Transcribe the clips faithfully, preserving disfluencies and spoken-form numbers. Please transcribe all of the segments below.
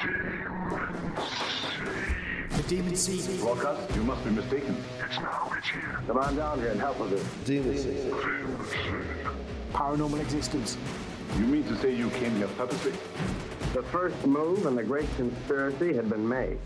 The Demon Seed. Walcott, you must be mistaken. It's now, it's here. Come on down here and help with this. Demon Seed. Paranormal existence. You mean to say you came here purposely? The first move in the great conspiracy had been made.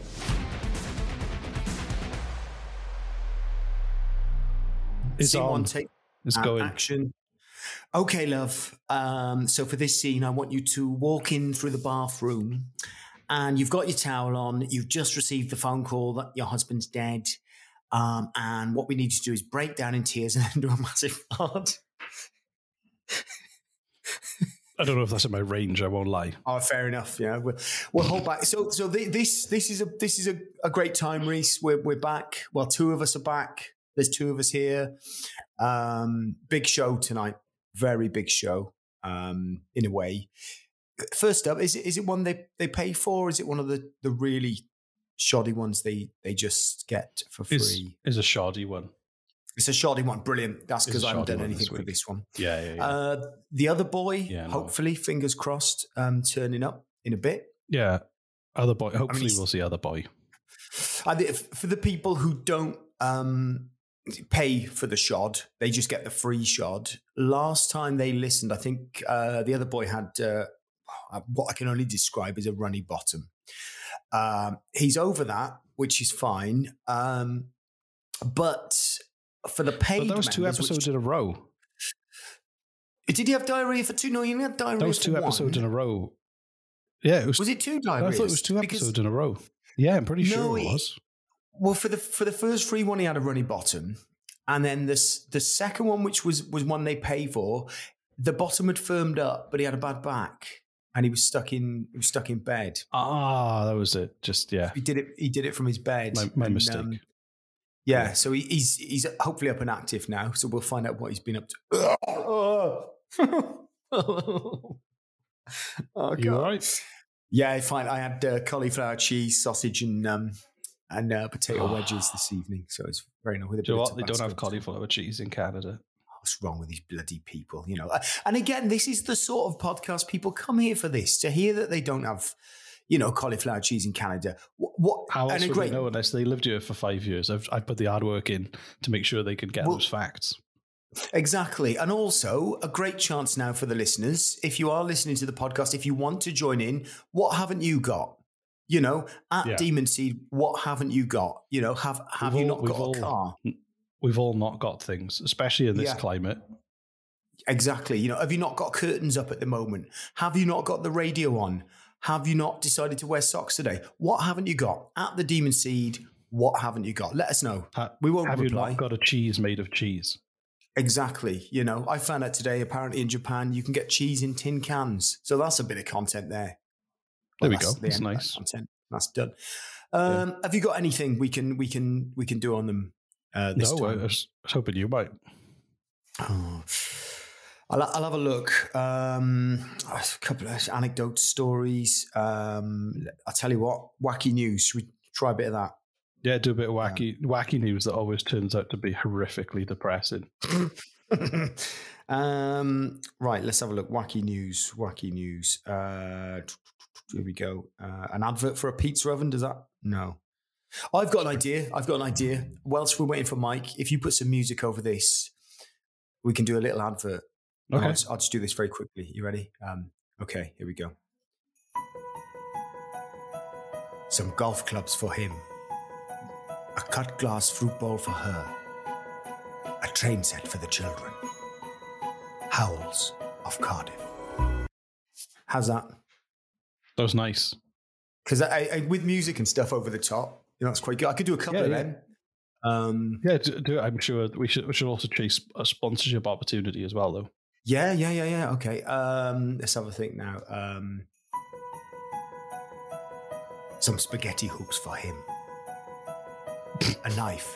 It's Scene on. one, take It's and going. action. Okay, love. Um, so for this scene, I want you to walk in through the bathroom and you've got your towel on. You've just received the phone call that your husband's dead. Um, and what we need to do is break down in tears and then do a massive fart. I don't know if that's in my range. I won't lie. Oh, fair enough. Yeah, we'll, we'll hold back. So, so th- this this is a this is a, a great time, Reese. We're we're back. Well, two of us are back. There's two of us here. Um, big show tonight. Very big show. Um, in a way. First up, is it is it one they, they pay for? Or is it one of the, the really shoddy ones they they just get for free? Is is a shoddy one. It's a shoddy one. Brilliant. That's It's because a I haven't shoddy done one anything this for week. this one. Yeah, yeah, yeah. Uh, the other boy, Yeah, no. hopefully, fingers crossed, um, turning up in a bit. yeah. Other boy. Hopefully, he's- we'll see other boy. And if, for the people who don't um, pay for the shod, they just get the free shod. Last time they listened, I think uh, the other boy had uh, what I can only describe as a runny bottom. Um, he's over that, which is fine. Um, but for the paid But that was two members, episodes which, in a row. did he have diarrhea for two? No, he only had diarrhea That was for two one. episodes in a row. Yeah, it was. Was it two I diarrheas? thought it was two Because- episodes in a row. Yeah, I'm pretty No, sure it it- was. Well, for the for the first free one, he had a runny bottom, and then this the second one, which was was one they pay for, the bottom had firmed up, but he had a bad back, and he was stuck in he was stuck in bed. Ah, that was it. Just yeah, He did it. He did it from his bed. my, my and, mistake. um, yeah, Yeah. so he, he's he's hopefully up and active now. So we'll find out what he's been up to. oh, God. you all right? Yeah, fine. I had uh, cauliflower cheese, sausage, and um, and uh, potato wedges this evening. So it's very nice. With a Do you bit know of what? They don't have Tabasco. cauliflower cheese in Canada. What's wrong with these bloody people? You know. And again, this is the sort of podcast people come here for. This to hear that they don't have, you know, cauliflower cheese in Canada. What? what How else and a would great, they know unless they lived here for five years? I've I put the hard work in to make sure they could get Well- those facts. Exactly. And also a great chance now for the listeners. If you are listening to the podcast, if you want to join in, what haven't you got? You know, at Yeah. Demon Seed, what haven't you got? You know, have have We've you all- not we've got a all- car? We've all not got things, especially in this Yeah. climate. Exactly. You know, have you not got curtains up at the moment? Have you not got the radio on? Have you not decided to wear socks today? What haven't you got? At the Demon Seed, what haven't you got? Let us know. Ha- We won't have reply. you not got a cheese made of cheese? Exactly. You know, I found out today, apparently in Japan, you can get cheese in tin cans. So that's a bit of content there. There we that's go. the That's end of that nice. Content. That's done. Um, Have you got anything we can we can we can do on them uh, this No, I time? was hoping you might. Oh. I'll, I'll have a look. Um, a couple of anecdote stories. Um, I'll tell you what, wacky news. Should we try a bit of that? Yeah, do a bit of wacky wacky news that always turns out to be horrifically depressing. um, right, let's have a look. Wacky news. Wacky news. Uh, here we go. Uh, an advert for a pizza oven. Does that? No. I've got an idea. I've got an idea. Whilst we're waiting for Mike, if you put some music over this, we can do a little advert. Okay. I'll just, I'll just do this very quickly. You ready? Um, okay, here we go. Some golf clubs for him. A cut glass fruit bowl for her. A train set for the children. Howls of Cardiff. How's that? That was nice. Because I, I, with music and stuff over the top, you know, it's quite good. I could do a couple Yeah, of yeah. them. Um, Yeah, do, do, I'm sure we should we should also chase a sponsorship opportunity as well, though. yeah, yeah, yeah, yeah. Okay. Um, let's have a think now. Um, some spaghetti hoops for him. A knife.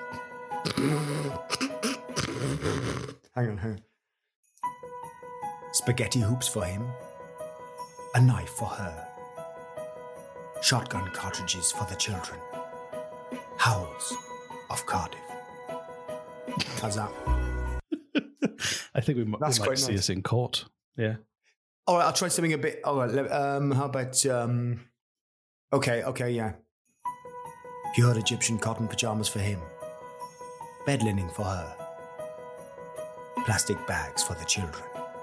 hang on, hang on. Spaghetti hoops for him. A knife for her. Shotgun cartridges for the children. Howls of Cardiff. How's that? I think we, m- we That's might quite see nice. us in court. Yeah. All right, I'll try something a bit. All right, let- um, how about um, Okay, okay, yeah. Pure Egyptian cotton pajamas for him. Bed linen for her. Plastic bags for the children.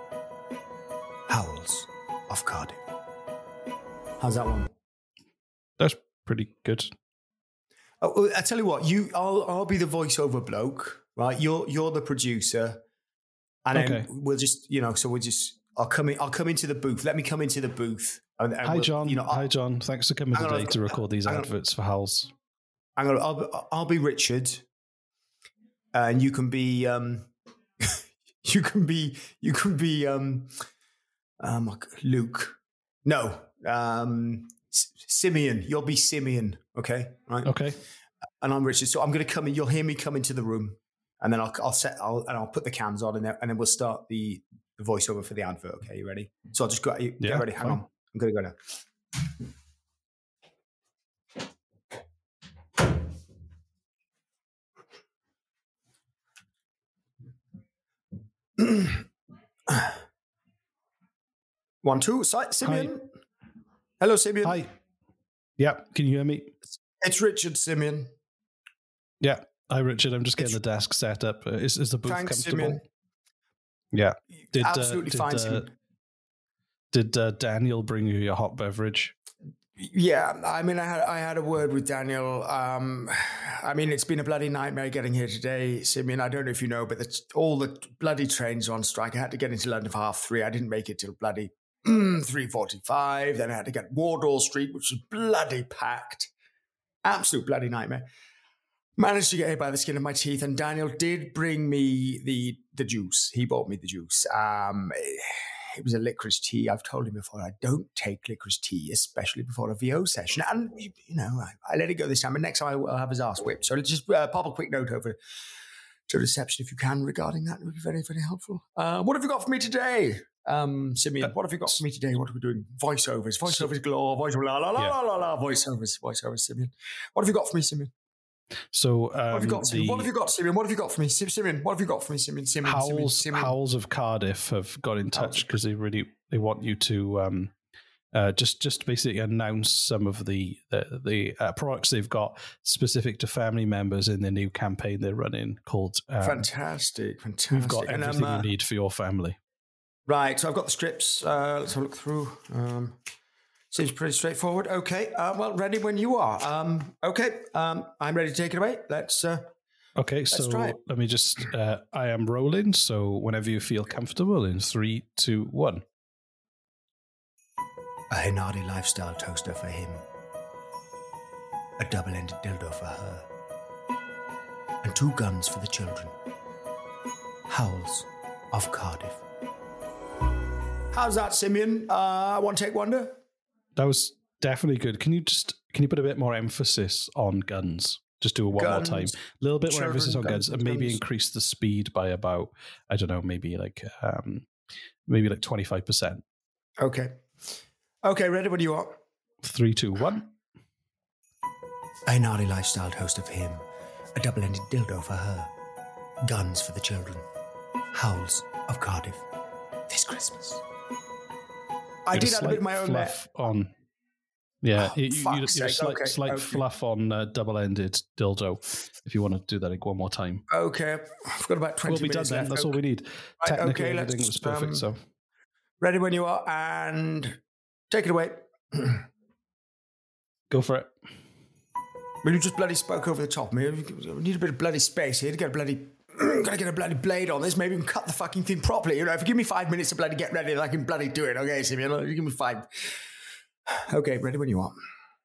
Howls of Cardiff. How's that one? That's pretty good. Oh, I tell you what, you, I'll, I'll be the voiceover bloke, right? You're, you're the producer, and Okay. then we'll just, you know, so we'll just, I'll come in, I'll come into the booth. Let me come into the booth. And, and Hi, we'll- John. You know, I'll, Hi, John. Thanks for coming Hang on, today to record these hang on. adverts for Howls. I'm gonna, I'll, I'll be Richard, and you can be, um, you can be, you can be, um, um, Luke. No, um, S- Simeon. You'll be Simeon. Okay, right. Okay. And I'm Richard. So I'm going to come in. You'll hear me come into the room, and then I'll, I'll set, I'll, and I'll put the cams on, and then, and then we'll start the, the voiceover for the advert. Okay, you ready? So I'll just go. You, Yeah, get ready. Hang fine. on. I'm going to go now. One, two. Si- Simeon. Hello, Simeon. Hi. Yeah. Can you hear me? It's Richard, Simeon. Yeah. Hi, Richard. I'm just getting It's- the desk set up. Uh, Is, is the booth Thanks, comfortable? Simeon. Yeah. Did, uh, Absolutely did, fine, uh, Simeon. Did uh, Daniel bring you your hot beverage? Yeah, I mean, I had I had a word with Daniel. Um, I mean, it's been a bloody nightmare getting here today, Simeon. I don't know if you know, but the, all the bloody trains are on strike. I had to get into London for half three. I didn't make it till bloody three forty-five. Then I had to get Wardour Street, which was bloody packed. Absolute bloody nightmare. Managed to get here by the skin of my teeth, and Daniel did bring me the the juice. He bought me the juice. Um, it was a licorice tea. I've told him before, I don't take licorice tea, especially before a V O session. And, you know, I, I let it go this time. And next time I'll have his ass whipped. So let's just uh, pop a quick note over to reception if you can regarding that. It would be very, very helpful. Uh, what have you got for me today, um, Simeon? What have you got for me today? What are we doing? Voiceovers. Voiceovers galore. Voiceovers. La, la, la, Yeah. la, la, la. Voiceovers. Voiceovers, Simeon. What have you got for me, Simeon? So um, What have you got, Simeon? the What have you got, Simeon? What have you got for me? Sim- Simeon, what have you got for me, Simeon? Simeon, Simeon, Howls, Simeon. Howls of Cardiff have got in touch because they really they want you to um, uh, just just basically announce some of the the, the uh, products they've got specific to family members in the new campaign they're running called um, Fantastic, fantastic. We've got And, um, everything uh, you need for your family. Right, so I've got the strips. Uh, let's have a look through. Um, seems pretty straightforward. Okay, uh, well, ready when you are. Um, okay, um, I'm ready to take it away. Let's. Uh, Okay, so try it. let me just. Uh, I am rolling. So whenever you feel comfortable, in three, two, one. a Hinardi lifestyle toaster for him. A double-ended dildo for her. And two guns for the children. Howls of Cardiff. How's that, Simeon? Uh, one take wonder? That was definitely good. Can you just can you put a bit more emphasis on guns? Just do it one Guns, more time. A little bit more children, emphasis on guns, guns, and maybe guns. increase the speed by about I don't know, maybe like um, maybe like twenty five percent. Okay. Okay, ready when you are. Three, two, one. A Hinardi lifestyle toaster for him. A double-ended dildo for her. Guns for the children. Howls of Cardiff. This Christmas. I Bit of did add a bit of my slight own there. fluff on. Yeah, Oh, you, you, you, fuck's you sake. slight, Okay, slight okay. fluff on uh, double-ended dildo. If you want to do that like one more time, Okay, I've got about twenty we'll be done minutes then. left. That's okay. all we need. Right, Technically, okay, everything let's, was perfect. um, so Ready when you are, and take it away. go for it. Well, you just bloody spoke over the top of me. We need a bit of bloody space here to get a bloody... Gotta get a bloody blade on this. Maybe we can cut the fucking thing properly. You know, if you give me five minutes to bloody get ready, then I can bloody do it. Okay, Simeon, you give me five. Okay, ready when you are.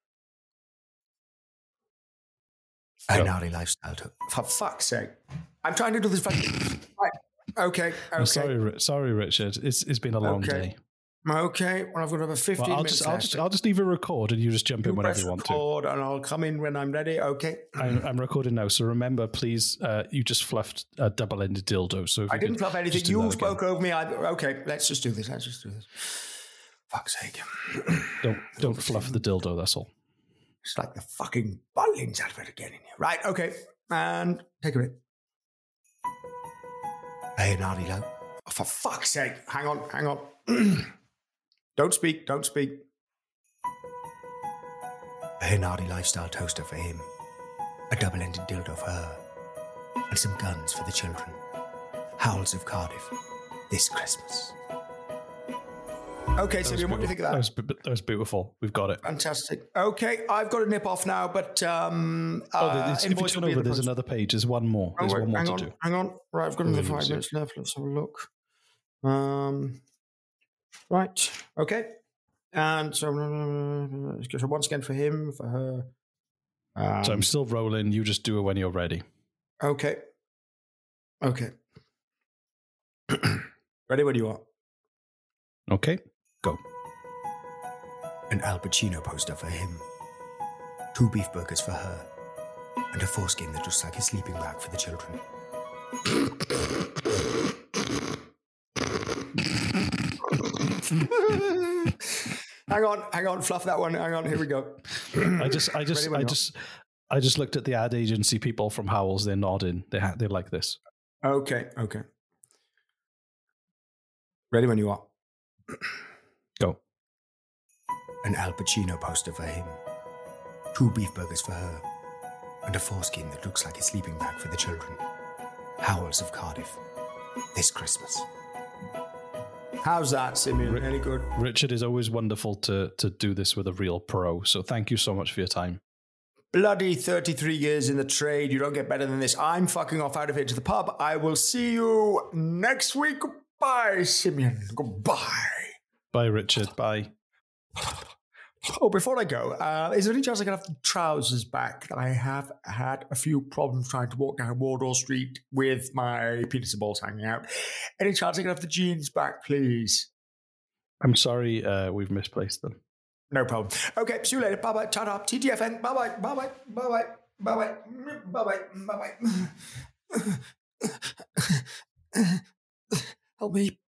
A Go. Hinardi lifestyle. To- For fuck's sake. I'm trying to do this fucking... Right. Okay, okay. I'm sorry, Ri- sorry, Richard. It's it's been a long Okay. day. Okay, well, I've got about fifteen Well, I'll minutes just I'll left. just I'll just leave a record and you just jump in whenever Press you want to. record and I'll come in when I'm ready. Okay. I'm, I'm recording now, so remember, please. Uh, you just fluffed a double-ended dildo. So if I you didn't could fluff anything. just do You that spoke again. over me. I, okay, let's just do this. Let's just do this. Fuck's sake. Don't don't fluff the dildo. That's all. It's like the fucking Butlins advert again in here. Right, okay. And take a bit. Hey, Nardy Low. Oh, for fuck's sake. Hang on, hang on. Don't speak, don't speak. A Hinardi lifestyle toaster for him. A double-ended dildo for her. And some guns for the children. Howls of Cardiff. This Christmas. Okay, Simeon, what do you think of that? That was, that was beautiful. We've got it. Fantastic. Okay, I've got to nip off now, but um, oh, uh, if you turn over, the there's another page. There's one more. There's oh, one more hang to on, do. Hang on. Right, I've got another five really minutes left. Let's have a look. Um, right. Okay. And so, uh, so once again for him, for her. Um, so I'm still rolling. You just do it when you're ready. Okay. Okay. Ready when you are. Okay, go. An Al Pacino poster for him. Two beef burgers for her. And a foreskin that looks like a sleeping bag for the children. hang on, hang on, fluff that one. Hang on, here we go. I just, I just, I just, I just looked at the ad agency people from Howells. They're nodding. They ha- they like this. Okay, okay. Ready when you are. Go. An Al Pacino poster for him. Two beef burgers for her. And a foreskin that looks like a sleeping bag for the children. Howells of Cardiff. This Christmas. How's that, Simeon? R- Any good? Richard, is always wonderful to to do this with a real pro. So thank you so much for your time. Bloody thirty-three years in the trade. You don't get better than this. I'm fucking off out of here to the pub. I will see you next week. Goodbye, Simeon. Goodbye. Bye, Richard. Bye. Oh, before I go, uh, is there any chance I can have the trousers back? I have had a few problems trying to walk down Wardour Street with my penis and balls hanging out. Any chance I can have the jeans back, please? I'm sorry, uh, we've misplaced them. No problem. Okay, see you later. Bye-bye. Ta-ta. T T F N. Bye-bye. Bye-bye. Bye-bye. Bye-bye. Bye-bye. Bye-bye. Help me.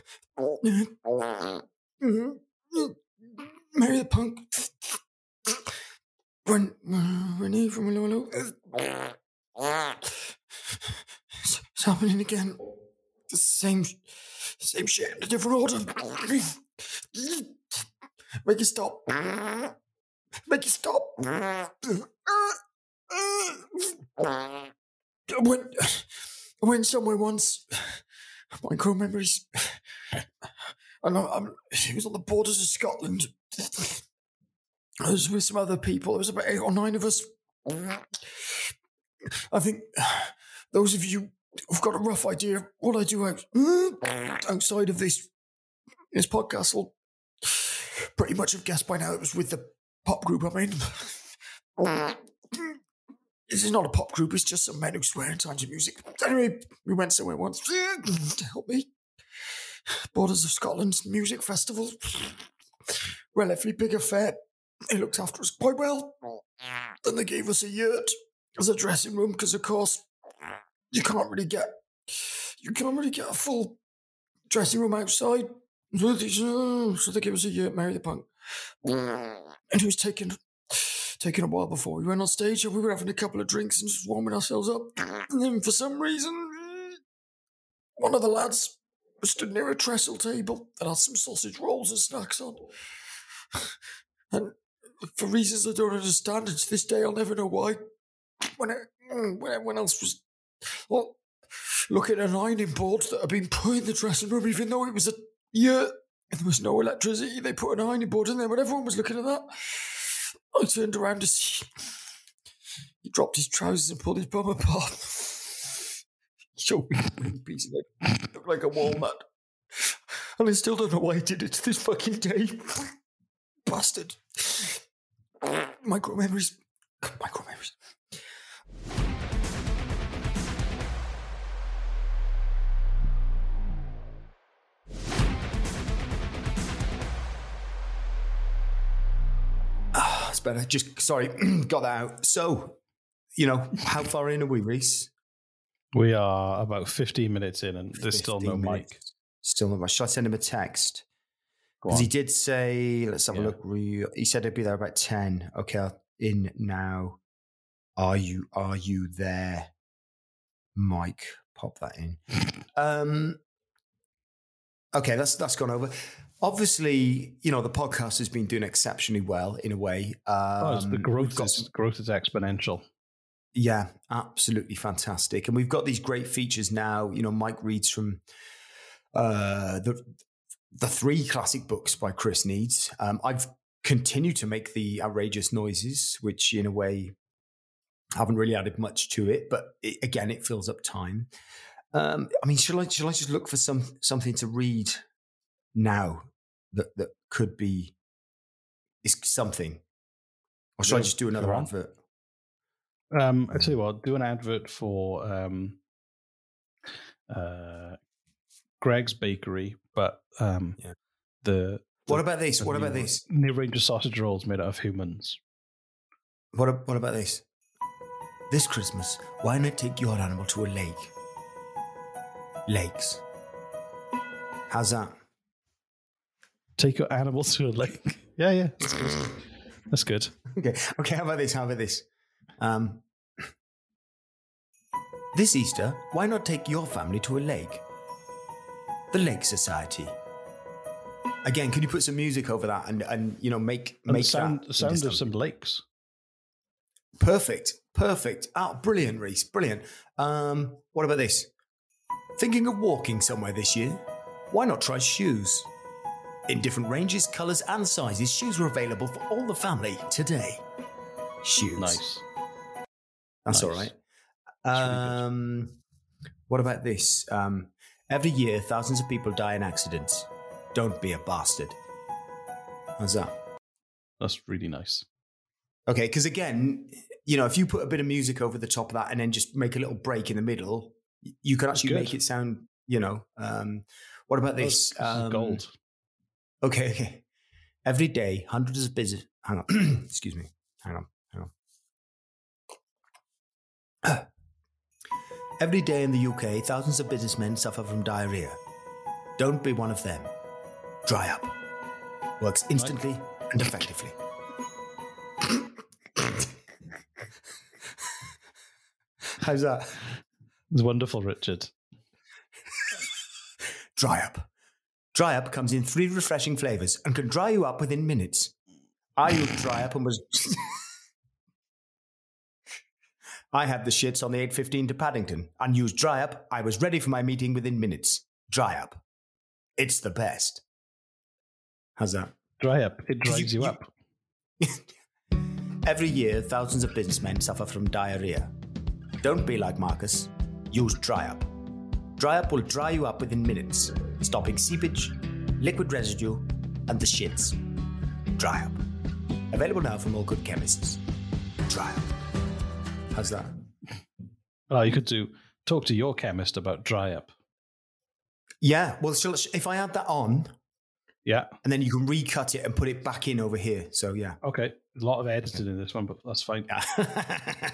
Mary the Punk. When, Renee from Lolo. It's happening again. The same, same shit in a different order. Make it stop. Make it stop. I went, I went somewhere once. Micro memories. I know I'm, it was on the borders of Scotland. I was with some other people. There was about eight or nine of us. I think those of you who've got a rough idea of what I do out, outside of this, this podcast will pretty much have guessed by now it was with the pop group I'm in. This is not a pop group, it's just some men who swear in times of music. Anyway, we went somewhere once to help me. Borders of Scotland Music Festival. Relatively big affair. They looked after us quite well. Then they gave us a yurt as a dressing room, because of course you can't really get you can't really get a full dressing room outside. So they, so they gave us a yurt, Mary the Punk. And it was taking taking a while before we went on stage, and we were having a couple of drinks and just warming ourselves up. And then for some reason, one of the lads stood near a trestle table that had some sausage rolls and snacks on. And for reasons I don't understand, and to this day I'll never know why, when, it, when everyone else was well, looking at an ironing board that had been put in the dressing room, even though it was a yurt and there was no electricity, they put an ironing board in there. When everyone was looking at that, I turned around to see he dropped his trousers and pulled his bum apart. He showed me a piece of it. Looked like a walnut. And I still don't know why he did it to this fucking day. Bastard. Micro memories. Micro memories. Ah, it's better. Just, sorry, got that out. So, you know, how far in are we, Reese? We are about fifteen minutes in, and there's still no minutes. mic. Still no mic. Should I send him a text? Because he did say, let's have yeah. a look. He said he'd be there about ten. Okay, in now. Are you are you there, Mike? Pop that in. um. Okay, that's that's gone over. obviously, you know, the podcast has been doing exceptionally well in a way. Um, oh, the growth is some, growth is exponential. Yeah, absolutely fantastic. And we've got these great features now. You know, Mike reads from uh, the the three classic books by Chris Needs. Um, I've continued to make the outrageous noises, which in a way haven't really added much to it, but it, again, it fills up time. Um, I mean, shall I shall I just look for some something to read now that that could be is something, or should yeah, I just do another advert? Um, I tell you what, do an advert for um, uh, Greg's Bakery, but um, yeah. the, the what about this? What about new, this? New range of sausage rolls made out of humans. What what about this? This Christmas, why not take your animal to a lake? Lakes. How's that? Take your animal to a lake. Yeah, yeah, that's good. That's good. Okay, okay. How about this? How about this? Um, this Easter, why not take your family to a lake? The Lake Society. Again, can you put some music over that and, and you know make and make the sound, that the sound of some lakes? Perfect, perfect. Oh, brilliant, Reese, brilliant. Um, what about this? Thinking of walking somewhere this year? Why not try shoes? In different ranges, colours and sizes, shoes are available for all the family today. Shoes. Nice. That's nice. all right. Um, really what about this? Um, every year, thousands of people die in accidents. Don't be a bastard. How's that? That's really nice. Okay, because again, you know, if you put a bit of music over the top of that and then just make a little break in the middle, you can actually make it sound, you know. Um, what about this? Oh, this um, is gold. Okay, okay. Every day, hundreds of business. Hang on. Excuse me. Hang on. Hang on. Every day in the U K, thousands of businessmen suffer from diarrhea. Don't be one of them. Dry Up. Works instantly right. and effectively. How's that? It's wonderful, Richard. Dry Up. Dry Up comes in three refreshing flavours and can dry you up within minutes. I used Dry Up and was... I had the shits on the eight fifteen to Paddington and used Dry Up. I was ready for my meeting within minutes. Dry Up. It's the best. How's that? Dry Up. It dries you, you, you up. Every year, thousands of businessmen suffer from diarrhea. Don't be like Marcus. Use Dry Up. Dry Up will dry you up within minutes, stopping seepage, liquid residue, and the shits. Dry Up. Available now from all good chemists. Dry Up. How's that? Oh, you could do talk to your chemist about Dry Up. Yeah, well, shall, if I add that on, yeah, and then you can recut it and put it back in over here. So yeah, okay. A lot of editing in this one, but that's fine. Yeah.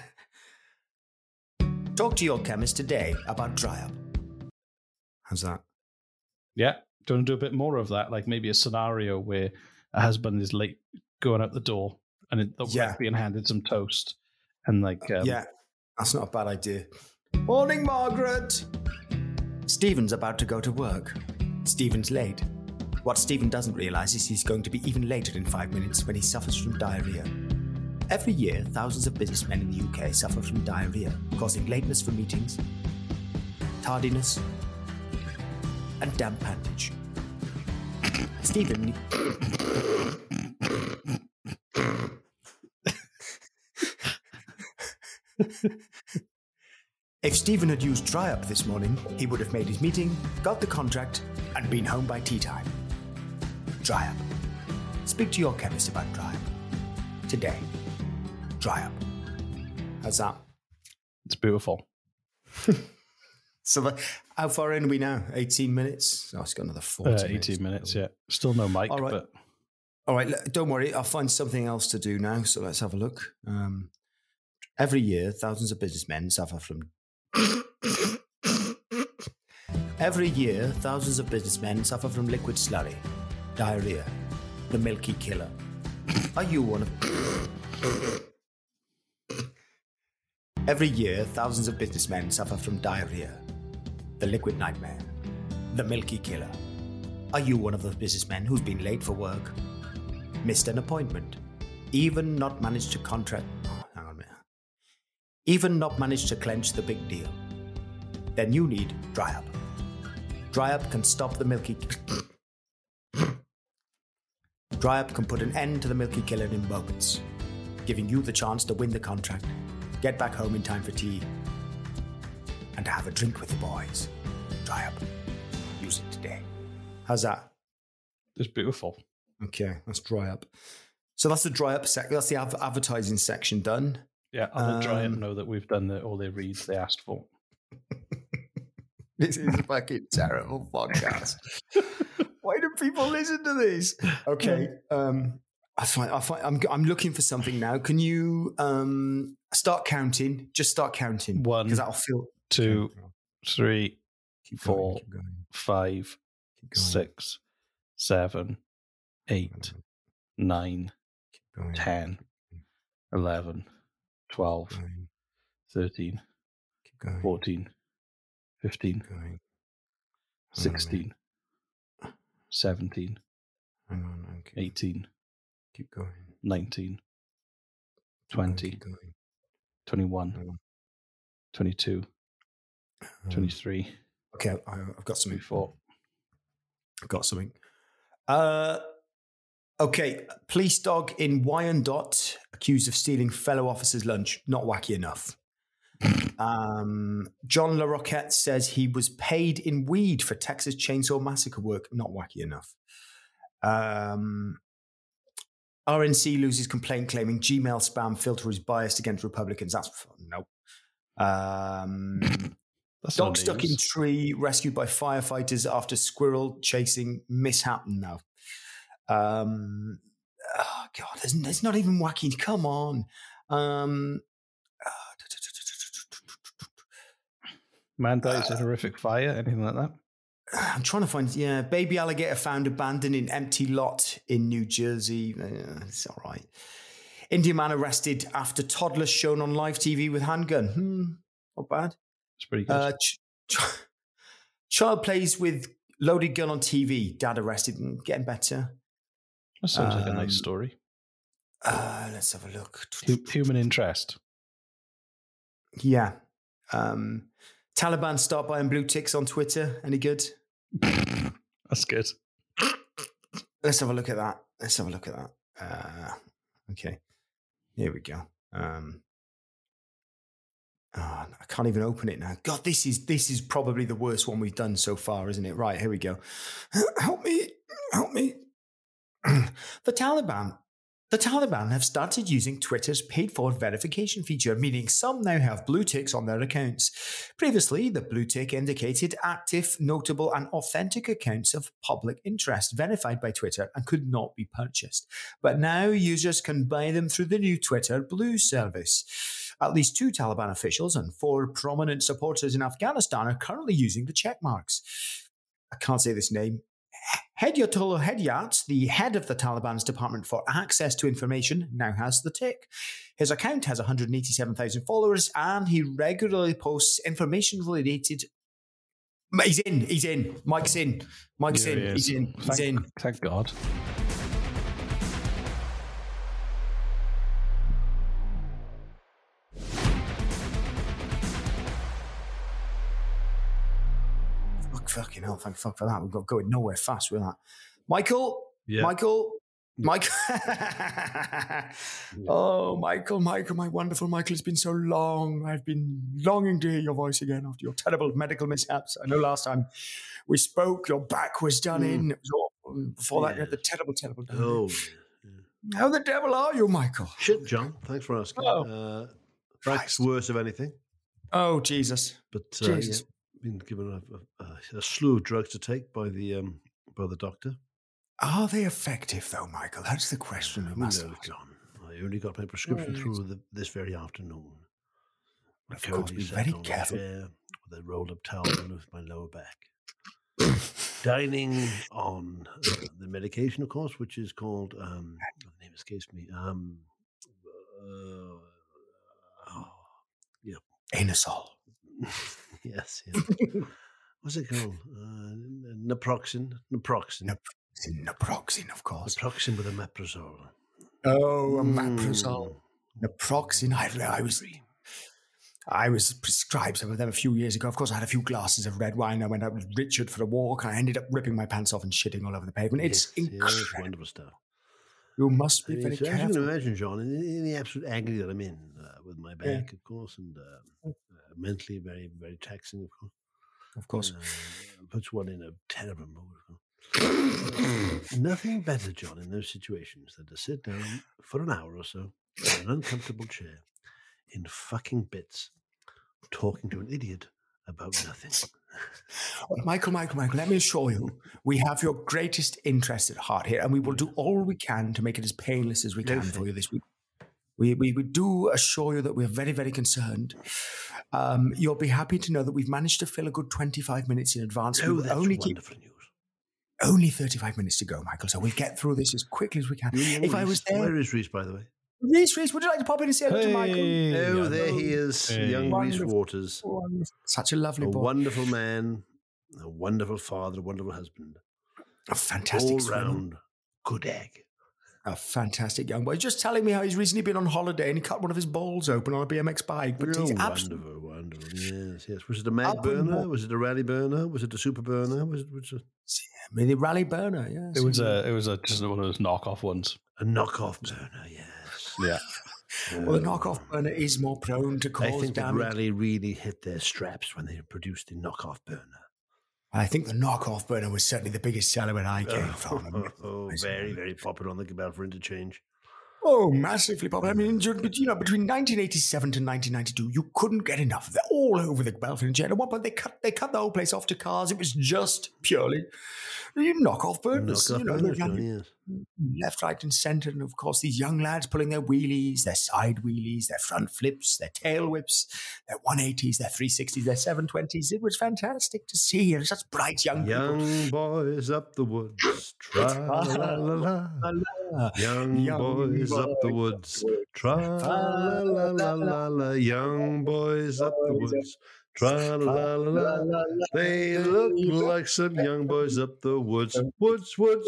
Talk to your chemist today about Dry Up. How's that? Yeah, do you want to do a bit more of that? Like maybe a scenario where a husband is late going out the door, and it, the yeah. wife being handed some toast, and like um, yeah, that's not a bad idea. Morning, Margaret. Stephen's about to go to work. Stephen's late. What Stephen doesn't realise is he's going to be even later in five minutes when he suffers from diarrhea. Every year, thousands of businessmen in the U K suffer from diarrhea, causing lateness for meetings, tardiness, and damp pantage. Stephen... If Stephen had used Dry Up this morning, he would have made his meeting, got the contract, and been home by tea time. Dry Up. Speak to your chemist about Dry Up. Today. Dry Up. How's that? It's beautiful. So the, how far in are we now? eighteen minutes? Oh, it's got another forty uh, eighteen minutes, yeah. Still no mic, All right. but... All right, don't worry. I'll find something else to do now, so let's have a look. Um, every year, thousands of businessmen suffer from... Every year, thousands of businessmen suffer from liquid slurry, diarrhea, the milky killer. Are you one of... Every year, thousands of businessmen suffer from diarrhea, the liquid nightmare, the milky killer. Are you one of those businessmen who's been late for work, missed an appointment, even not managed to contract? Oh, hang on a minute. Even not managed to clench the big deal? Then you need Dry Up. Dry Up can stop the milky. Dry Up can put an end to the milky killer in moments, giving you the chance to win the contract, get back home in time for tea, and to have a drink with the boys. Dry Up. Use it today. How's that? It's beautiful. Okay, that's Dry Up. So that's the Dry Up section. That's the av- advertising section done. Yeah, I'll let Dry Up Um, know that we've done the, all the reads they asked for. This is a fucking terrible podcast. Why do people listen to this? Okay, um, I find, I find, I'm I'm looking for something now. Can you um, start counting? Just start counting. One, because that'll feel Two, three, Keep four, going, keep going, five, keep going, six, seven, eight, nine, keep going, ten, eleven, twelve, keep going, thirteen, keep going, fourteen, fifteen, keep going. sixteen, seventeen, Hang on, okay. eighteen, Keep going. nineteen, Keep going, twenty, keep going. twenty-one, Hang on. twenty-two, Um, twenty-three, Okay, I, I've got something. twenty-four. I've got something. Uh, okay, police dog in Wyandotte accused of stealing fellow officer's lunch. Not wacky enough. Um, John LaRoquette says he was paid in weed for Texas Chainsaw Massacre work. Not wacky enough. Um, R N C loses complaint claiming Gmail spam filter is biased against Republicans. That's no. Um, That's dog not stuck in news. tree, rescued by firefighters after squirrel chasing mishap now. Um, oh God, there's, there's not even wacky. Come on. Um, Man dies in a horrific fire, anything like that? I'm trying to find, yeah, baby alligator found abandoned in empty lot in New Jersey. Uh, it's all right. Indian man arrested after toddler shown on live T V with handgun. Hmm, not bad. It's pretty good. Uh, ch- ch- child plays with loaded gun on T V. Dad arrested and getting better. that sounds like a um, nice story. Uh, let's have a look. Hu- Human interest. Yeah. Um, Taliban start buying blue ticks on Twitter. Any good? That's good. Let's have a look at that. Let's have a look at that. Uh, okay. Here we go. Um, oh, I can't even open it now. God, this is this is probably the worst one we've done so far, isn't it? Right, here we go. Help me. Help me. The Taliban. The Taliban have started using Twitter's paid-for verification feature, meaning some now have blue ticks on their accounts. Previously, the blue tick indicated active, notable, and authentic accounts of public interest verified by Twitter and could not be purchased. But now users can buy them through the new Twitter Blue service. At least two Taliban officials and four prominent supporters in Afghanistan are currently using the check marks. I can't say this name. Hedayatollah Hedayat, the head of the Taliban's Department for Access to Information, now has the tick. His account has one hundred eighty-seven thousand followers and he regularly posts information related. He's in, he's in, Mike's in, Mike's Yeah, in, he is. he's in, he's Thank, in. thank God. Fuck, fucking hell, thank fuck for that. We've got going nowhere fast with that. Michael, Yeah. Michael, Michael. Oh, Michael, Michael, my wonderful Michael, it's been so long. I've been longing to hear your voice again after your terrible medical mishaps. I know last time we spoke, your back was done in. It was awful. Before that, you had the terrible, terrible done in. Oh, How the devil are you, Michael? shit, John. Thanks for asking. Oh. Uh, Frank's Christ. worse of anything, Oh, Jesus. but uh, Jesus. yeah, been given a, a, a slew of drugs to take by the um, by the doctor. Are they effective, though, Michael? That's the question we Who must knows, ask. John? I only got my prescription Right. through the, this very afternoon. I Of course, currently be sat very on a careful. chair with a rolled up towel underneath my lower back. Dining on uh, the medication, of course, which is called, um, the name escapes me. Um, uh, oh, Anusol. yes, yeah. what's it called? Uh, naproxen, naproxen, naproxen, naproxen, of course. Naproxen with a meprazole. Oh, a meprazole, mm. naproxen. I, I was, I was prescribed some of them a few years ago. Of course, I had a few glasses of red wine. I went out with Richard for a walk. I ended up ripping my pants off and shitting all over the pavement. It's yes, incredible. Yes, wonderful stuff. You must be I mean, very so careful. As you can imagine, John, in, in the absolute agony that I'm in uh, with my back, yeah. of course, and uh, uh, mentally very, very taxing, of course. Of course. Uh, puts one in a terrible mood. Uh, nothing better, John, in those situations than to sit down for an hour or so in an uncomfortable chair in fucking bits, talking to an idiot about nothing. Michael, Michael, Michael, let me assure you, we have your greatest interest at heart here, and we will do all we can to make it as painless as we can for you this week. We, we, we do assure you that we're very, very concerned. Um, you'll be happy to know that we've managed to fill a good twenty-five minutes in advance. Oh, that's only wonderful keep, news. Only thirty-five minutes to go, Michael, so we'll get through this as quickly as we can. Ooh, if I was there... Where is Reese, by the way? Reese, Reese, would you like to pop in and say hello hey, to Michael? Oh, there he is, hey. young Wonderful. Reese Waters. Wonderful. Such a lovely a boy. A wonderful man, a wonderful father, a wonderful husband. A fantastic all-round good egg. A fantastic young boy. Just telling me how he's recently been on holiday and he cut one of his balls open on a B M X bike. But oh, he's wonderful, absolutely... wonderful. Yes, yes. Was it a mag burner? Was it a rally burner? Was it a super burner? Was it, was it... I mean, the rally burner, yes. It was a, it was a, just one of those knockoff ones. A knockoff burner, yes. Yeah. Well, the knockoff burner is more prone to cause damage. I think damage. the Rally really hit their straps when they produced the knockoff burner. I think the knockoff burner was certainly the biggest seller when I came oh, from. Oh, very, very popular on the Balfour interchange. Oh, massively popular. I mean, you know, between nineteen eighty-seven to nineteen ninety-two, you couldn't get enough of it. All over the Balfour interchange. At one point, they cut they cut the whole place off to cars. It was just purely knockoff burners. Knockoff you know, burners, young, yes. Left, right, and centre. And of course, these young lads pulling their wheelies, their side wheelies, their front flips, their tail whips, their one eighties, their three sixties, their seven twenties. It was fantastic to see. And such bright young Young people. boys up the woods, tra-la-la-la. Young, young boys, boys up the woods, tra-la-la-la-la. Young boys up the woods, tra-la-la-la. They look like some young boys up the woods, woods, woods.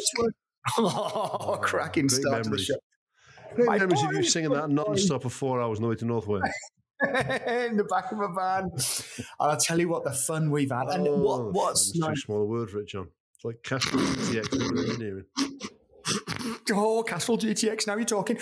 Oh, cracking start to the show. Great memories of you singing that non-stop for four hours on the way to North Wales. In the back of a van. And I'll tell you what, the fun we've had. And oh, what, what's too nice. Small a word for it, John. It's like Castrol G T X engineering. Oh, Castrol G T X, now you're talking.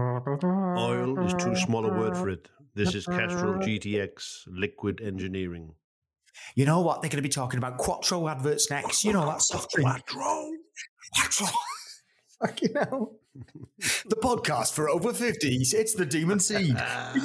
Oil is too small a word for it. This is Castrol G T X liquid engineering. You know what? They're going to be talking about Quattro adverts next. You know that stuff. Quattro. Quattro. Fucking hell. The podcast for over fifties. It's the Demon Seed.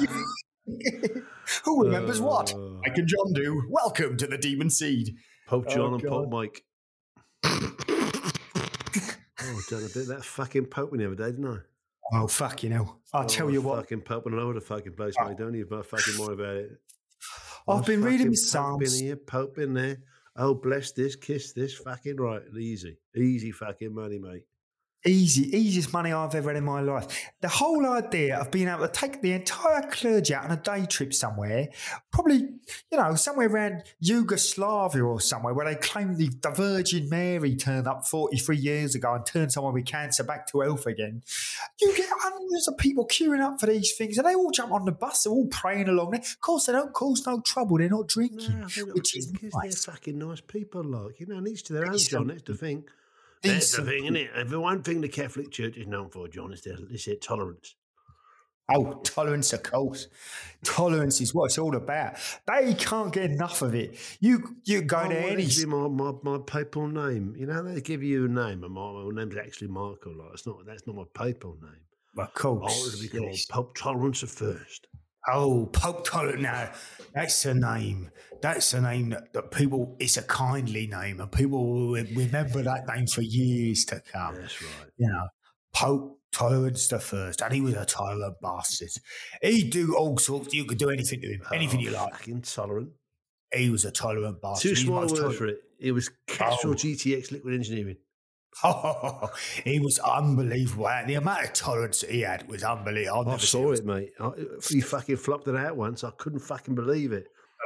Who remembers uh, what? Mike and John do. Welcome to the Demon Seed. Pope John oh, and God. Pope Mike. Oh, I've done a bit of that fucking Pope the other day, didn't I? Oh, fuck, you know. I'll oh, tell you what. Fucking Pope and all over the fucking place, oh. mate. Don't even fucking more about it. I've been reading the Pope in here, Pope in there. Oh, bless this, kiss this, fucking right. Easy. Easy fucking money, mate. Easy, easiest money I've ever had in my life. The whole idea of being able to take the entire clergy out on a day trip somewhere, probably, you know, somewhere around Yugoslavia or somewhere where they claim the, the Virgin Mary turned up forty-three years ago and turned someone with cancer back to health again. You get hundreds of people queuing up for these things and they all jump on the bus, they're all praying along there. Of course, they don't cause no trouble, they're not drinking. No, they're not which drinking, is nice. They're fucking nice people, like, you know, and each to their own, John, that's the thing. That's the thing, isn't it? If the one thing the Catholic Church is known for, John, is their, is their tolerance. Oh, tolerance, of course. Tolerance is what it's all about. They can't get enough of it. You you go oh, to well, any... My, my, my papal name. You know, they give you a name, and my, my name's actually Michael. Like, it's not, that's not my papal name. Of course. I want to be called yes. Pope Tolerance at first. Oh, Pope Tolerance. Now, that's a name. That's a name that, that people, it's a kindly name, and people will remember that name for years to come. That's right. You know, Pope Tolerance the First, and he was a tolerant bastard. He'd do all sorts. You could do anything to him, oh, anything you like. Fucking tolerant. He was a tolerant bastard. Too small a word for it. It was Castrol oh. G T X liquid engineering. Oh, he was unbelievable. The amount of tolerance he had was unbelievable. I saw it, mate. I, he fucking flopped it out once. I couldn't fucking believe it.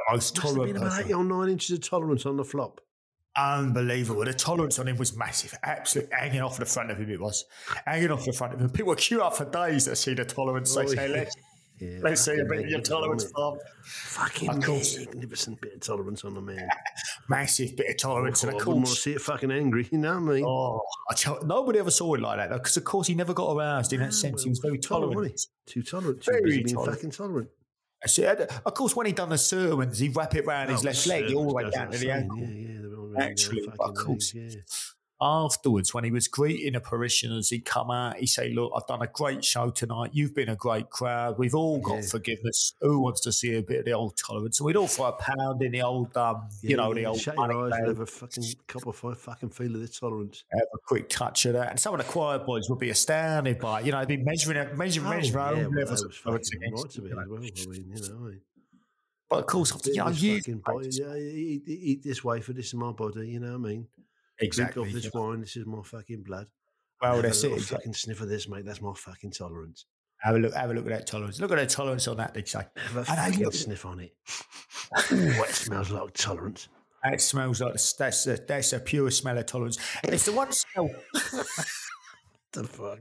most Must have tolerant been about person. eight or nine inches of tolerance on the flop. Unbelievable. The tolerance on him was massive. Absolutely hanging off the front of him, it was. Hanging off the front of him. People were queued up for days to see the tolerance. They Oh, say, yeah. let's, Yeah, let's see a fucking bit of your magnificent, tolerance, wasn't Bob. it? Fucking Of course. magnificent bit of tolerance on the man. Massive bit of tolerance. Oh, and I of wouldn't want to course, see it fucking angry, you know what I mean? oh, I tell, nobody ever saw it like that, though, because of course he never got aroused in that Ah, sense. well, He was very too tolerant, tolerant. wasn't he? Too tolerant. Too Very busy being tolerant. fucking tolerant. So, of course, when he done the sermons, he'd wrap it round his Oh, left leg all the way goes down without to the saying, ankle. Yeah, yeah, they're all really Actually, fucking but of course. legs, yeah. Afterwards, when he was greeting the parishioners, he'd come out, he'd say, look, I've done a great show tonight. You've been a great crowd. We've all got Yeah. forgiveness. Who wants to see a bit of the old tolerance? So we'd all throw a pound in the old, um, Yeah, you know, yeah, the old shut money your eyes bag, and have a fucking couple of five fucking feel of this tolerance. have a quick touch of that. And some of the choir boys would be astounded by it. You know, they'd be measuring it, measuring, measuring Oh, our yeah, own well, levels that of was tolerance fucking against right to it, be you know. as well. I mean, you know, I mean, But of course, bit you of know, this you fucking body, yeah, eat, eat, eat this wafer, this is my body, you know what I mean? exactly. Drink off this you know. wine, this is my fucking blood. Well, have that's a it. little exactly. fucking sniff of this, mate. That's my fucking tolerance. Have a look. Have a look at that tolerance. Look at that tolerance on that. They say. Have a And I fucking look- sniff on it. Ooh, it smells like tolerance. That smells like that's a, that's a pure smell of tolerance. It's the one smell. The fuck?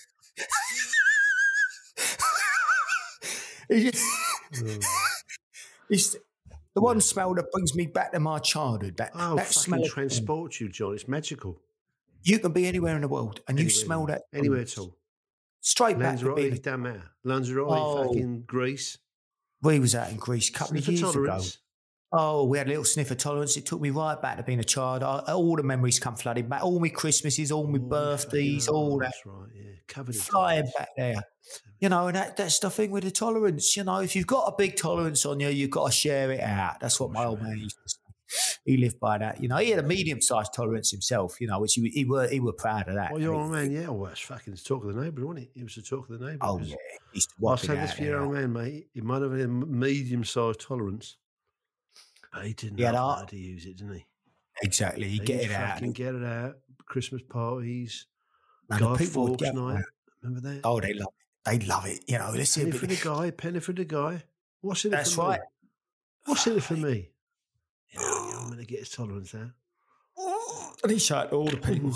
It's the one smell that brings me back to my childhood. That Oh, that smell. fucking Of, transport you, John. It's magical. you can be anywhere in the world and you Anywhere, smell that Anywhere tolerance. at all. Straight back to Lanzarote, being. it don't matter. Lanzarote, Oh. fucking Greece. We was out in Greece a couple Sniff of years tolerance. ago. Oh, we had a little sniff of tolerance. It took me right back to being a child. I, all the memories come flooding back. All my Christmases, all my Oh, birthdays, fucking all hell, that. That's right, yeah. Covered in Flying tolerance. back there. You know, and that, that's the thing with the tolerance. You know, if you've got a big tolerance on you, you've got to share it out. That's what my old man used to say. He lived by that. You know, he had a medium-sized tolerance himself, you know, which he, he were he were proud of that. Oh, And your he- old man, yeah. Well, that's fucking the talk of the neighbour, wasn't it? He was the talk of the neighbour. Oh, He was- yeah. He used to I'll whop it say this out for your there. old man, mate. He might have had a medium-sized tolerance, but he didn't He had know art. how to use it, didn't he? Exactly. You get He'd it out. fucking get it out. Christmas parties, And the Guy people would Fawkes get night. that. Remember that? Oh, they love it. They love it. You know, listen. Penny for the guy, penny for the guy. What's in it That's for right. me? What's in it for me? You know, I'm going to get his tolerance out. And he shouted to all the people.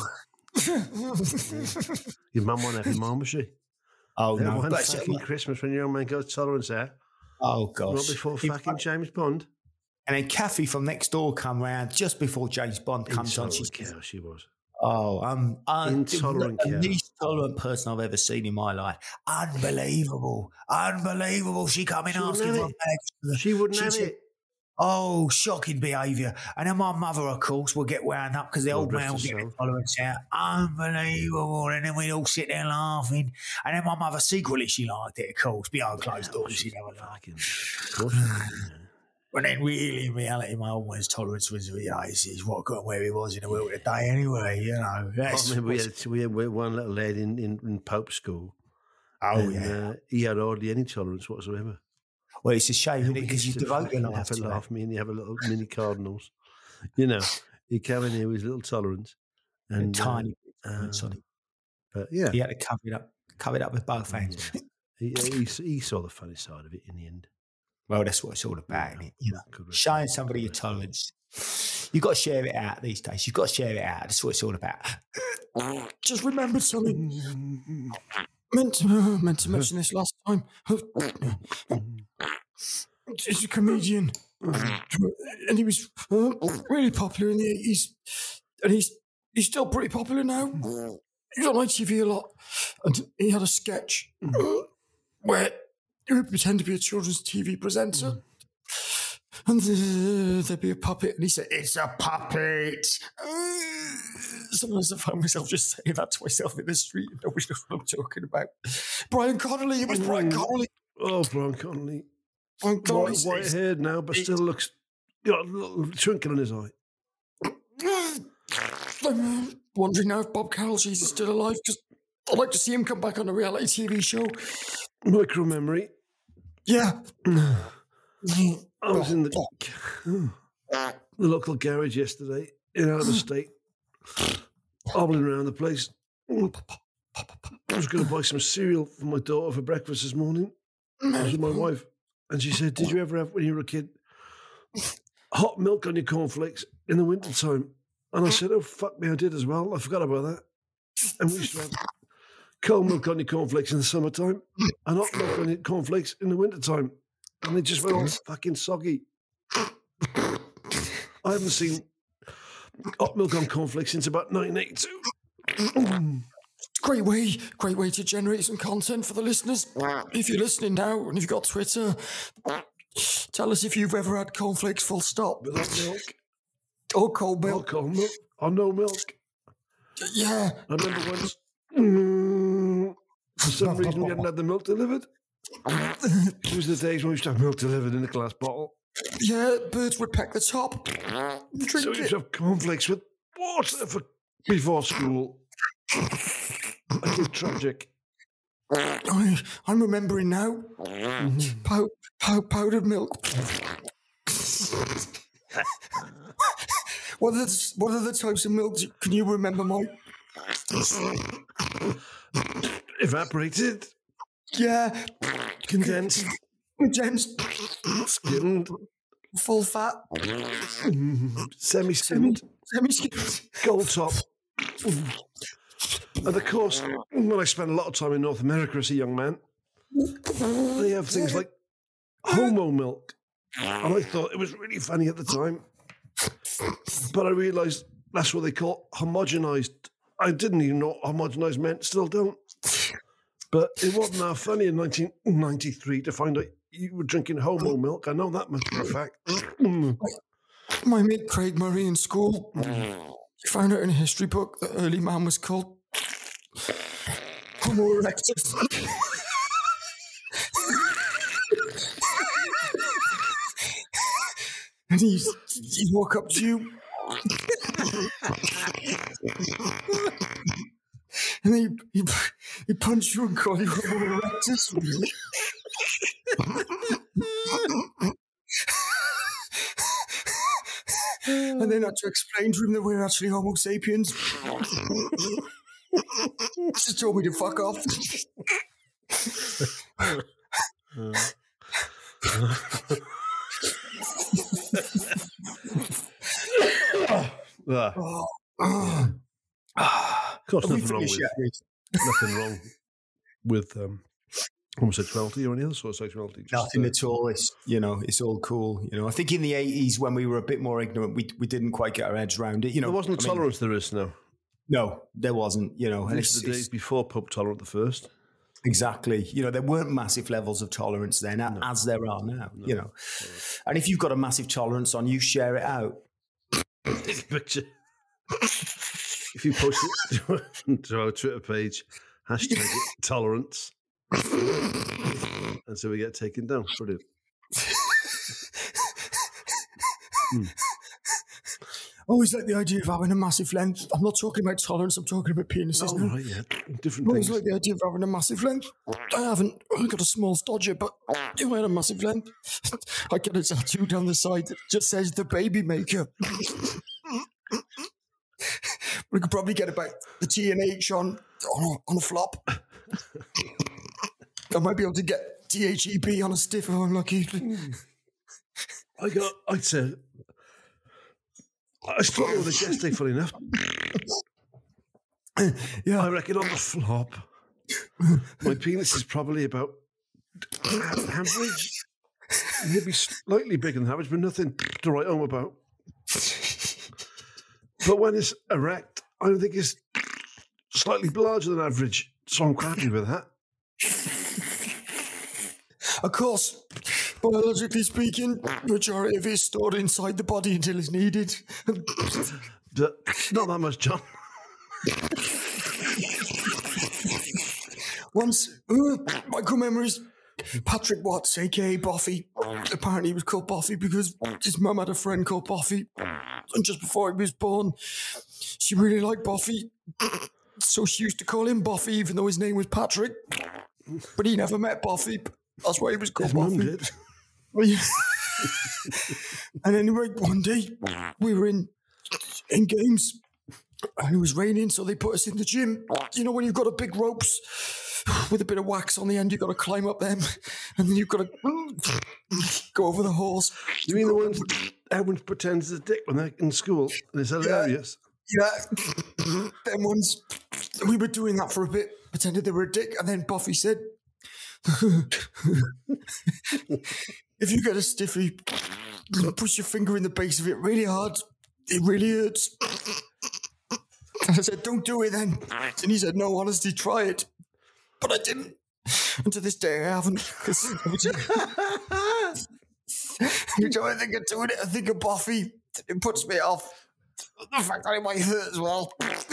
Your mum won't have your mum, was she? Oh, That no. one But, fucking Christmas when your old man got his tolerance out. oh, Not gosh. before He- fucking James Bond. And then Kathy from next door come round just before James Bond comes on. She's Intolerant cow she was. oh, um, un- Intolerant the cow. least tolerant person I've ever seen in my life. Unbelievable, unbelievable. She come in She wouldn't asking have for a it. bag. She wouldn't She have said- it. Oh, shocking behaviour. And then my mother, of course, will get wound up because the God old rest man will her get the soul. tolerance out. Unbelievable. And then we'd all sit there laughing. And then my mother secretly, she liked it, of course. Behind closed doors, she never laughed. Fucking, of course she did, yeah. But then really, in reality, my old man's tolerance was, you know, he's, he's what got where he was in the world today anyway, you know. I That's remember we had, we had one little lad in, in, in Pope school. oh, and, yeah. Uh, he had hardly any tolerance whatsoever. Well, it's a shame, isn't it? We Because you used to devote your fucking life have to a that. laugh, me and you have a little mini Cardinals. You know, he came in here with his little tolerance. A And, uh, tiny bit of tolerance uh, on it. But yeah, He had to cover it up, cover it up with both hands. Yeah. he, he, he saw the funny side of it in the end. Well, that's what it's all about, isn't it? You know, Good rest showing of- somebody good your rest of- tolerance. You've got to share it out these days. You've got to share it out. That's what it's all about. Just remembered something. Meant to, meant to mention this last time. He's a comedian. And he was uh, really popular in the eighties. And he's he's still pretty popular now. He's on I T V a lot. And he had a sketch uh, where he would pretend to be a children's T V presenter. And uh, there'd be a puppet, and he said, "It's a puppet." Uh, sometimes I find myself just saying that to myself in the street, and nobody knows what I'm talking about. Brian Connolly, it was Brian Connolly. Oh, Brian Connolly. Brian Connolly White, white says, haired now, but still looks got a little twinkle in his eye. I'm uh, wondering now if Bob Carroll is still alive, because I'd like to see him come back on a reality T V show. Micro memory. Yeah. I was in the the local garage yesterday in out of the state, hobbling around the place. I was going to buy some cereal for my daughter for breakfast this morning. I was with my wife, and she said, "Did you ever have, when you were a kid, hot milk on your cornflakes in the wintertime. And I said, oh, fuck me, I did as well. I forgot about that. And we used to have cold milk on your cornflakes in the summertime and hot milk on your cornflakes in the wintertime. And they just went all fucking soggy. I haven't seen hot milk on cornflakes since about nineteen eighty-two. Great way, great way to generate some content for the listeners. If you're listening now and you've got Twitter, tell us if you've ever had cornflakes full stop. With hot milk. Or cold milk. Or cold milk. Or no milk. Yeah. I remember once, mm, for some reason, we hadn't had the milk delivered. It was the days when we used to have milk delivered in a glass bottle. Yeah, birds would peck the top. Drink so we it. used to have cornflakes with water for, before school. It was tragic. I, I'm remembering now. Pow, pow, powdered milk. What are, the, what are the types of milk? Can you remember, Mike? Evaporated. Yeah. Condensed. Condensed. Skimmed. Full fat. Semi-skimmed. Semi-skimmed. Gold top. And of course, when I spent a lot of time in North America as a young man, they have things like homo milk. And I thought it was really funny at the time. But I realised that's what they call homogenised. I didn't even know what homogenised meant, still don't. But it wasn't that funny in nineteen ninety-three to find out you were drinking homo milk. I know that much for a fact. My mate Craig Murray in school, he found out in a history book that early man was called Homo erectus. And he he walk up to you, and then he he, he punch you and call you Homo erectus. And then I had to explain to him that we're actually Homo sapiens. Just told me to fuck off. Ah. Oh, oh. Of course, Have we nothing wrong, finished with, yet? nothing wrong with um, homosexuality or any other sort of sexuality. Just, Nothing uh, at all. It's, you know, it's all cool. You know, I think in the eighties when we were a bit more ignorant, we we didn't quite get our heads around it. You know, there wasn't the I mean, tolerance there is now. no, there wasn't. You know, and These it's, are the days it's before Pope Tolerant the First. exactly. You know, there weren't massive levels of tolerance then, No. as there are now. No. You know, and if you've got a massive tolerance on, you share it out. Take a picture. If you post it to, to our Twitter page, hashtag tolerance, and so we get taken down. Brilliant. Hmm. I always like the idea of having a massive length. I'm not talking about tolerance, I'm talking about penises Oh, now. right, yeah. Different I always things. like the idea of having a massive length. I haven't. I've got a small stodger, but if I had a massive length, I get a tattoo down the side that just says the baby maker. We could probably get about the T N H on on a, on a flop. I might be able to get T H E P on a stiff if I'm lucky. I got, I'd say, I struggle with the chest day, funny enough. Yeah, I reckon on the flop, my penis is probably about average. Maybe slightly bigger than average, but nothing to write home about. But when it's erect, I think it's slightly larger than average, so I'm quite happy with that. of course. Biologically speaking, majority of it is stored inside the body until it's needed. But not that much, John. Once, uh, micro memories. Patrick Watts, aka Boffy. Apparently, he was called Boffy because his mum had a friend called Boffy, and just before he was born, she really liked Boffy, so she used to call him Boffy, even though his name was Patrick. But he never met Boffy. That's why he was called His mum Boffy. did. And anyway, one day we were in in games, and it was raining, so they put us in the gym. You know when you've got a big ropes with a bit of wax on the end. You've got to climb up them, and then you've got to go over the horse. You mean the ones everyone pretends is a dick when they're in school, and it's hilarious? Yeah, them ones. We were doing that for a bit, pretended they were a dick, and then Buffy said, if you get a stiffy, push your finger in the base of it really hard. It really hurts. And I said, don't do it then. And he said, no, honestly, try it. But I didn't. And to this day, I haven't. Because every time I think of doing it, I think of Buffy. It puts me off. The fact that it might hurt as well.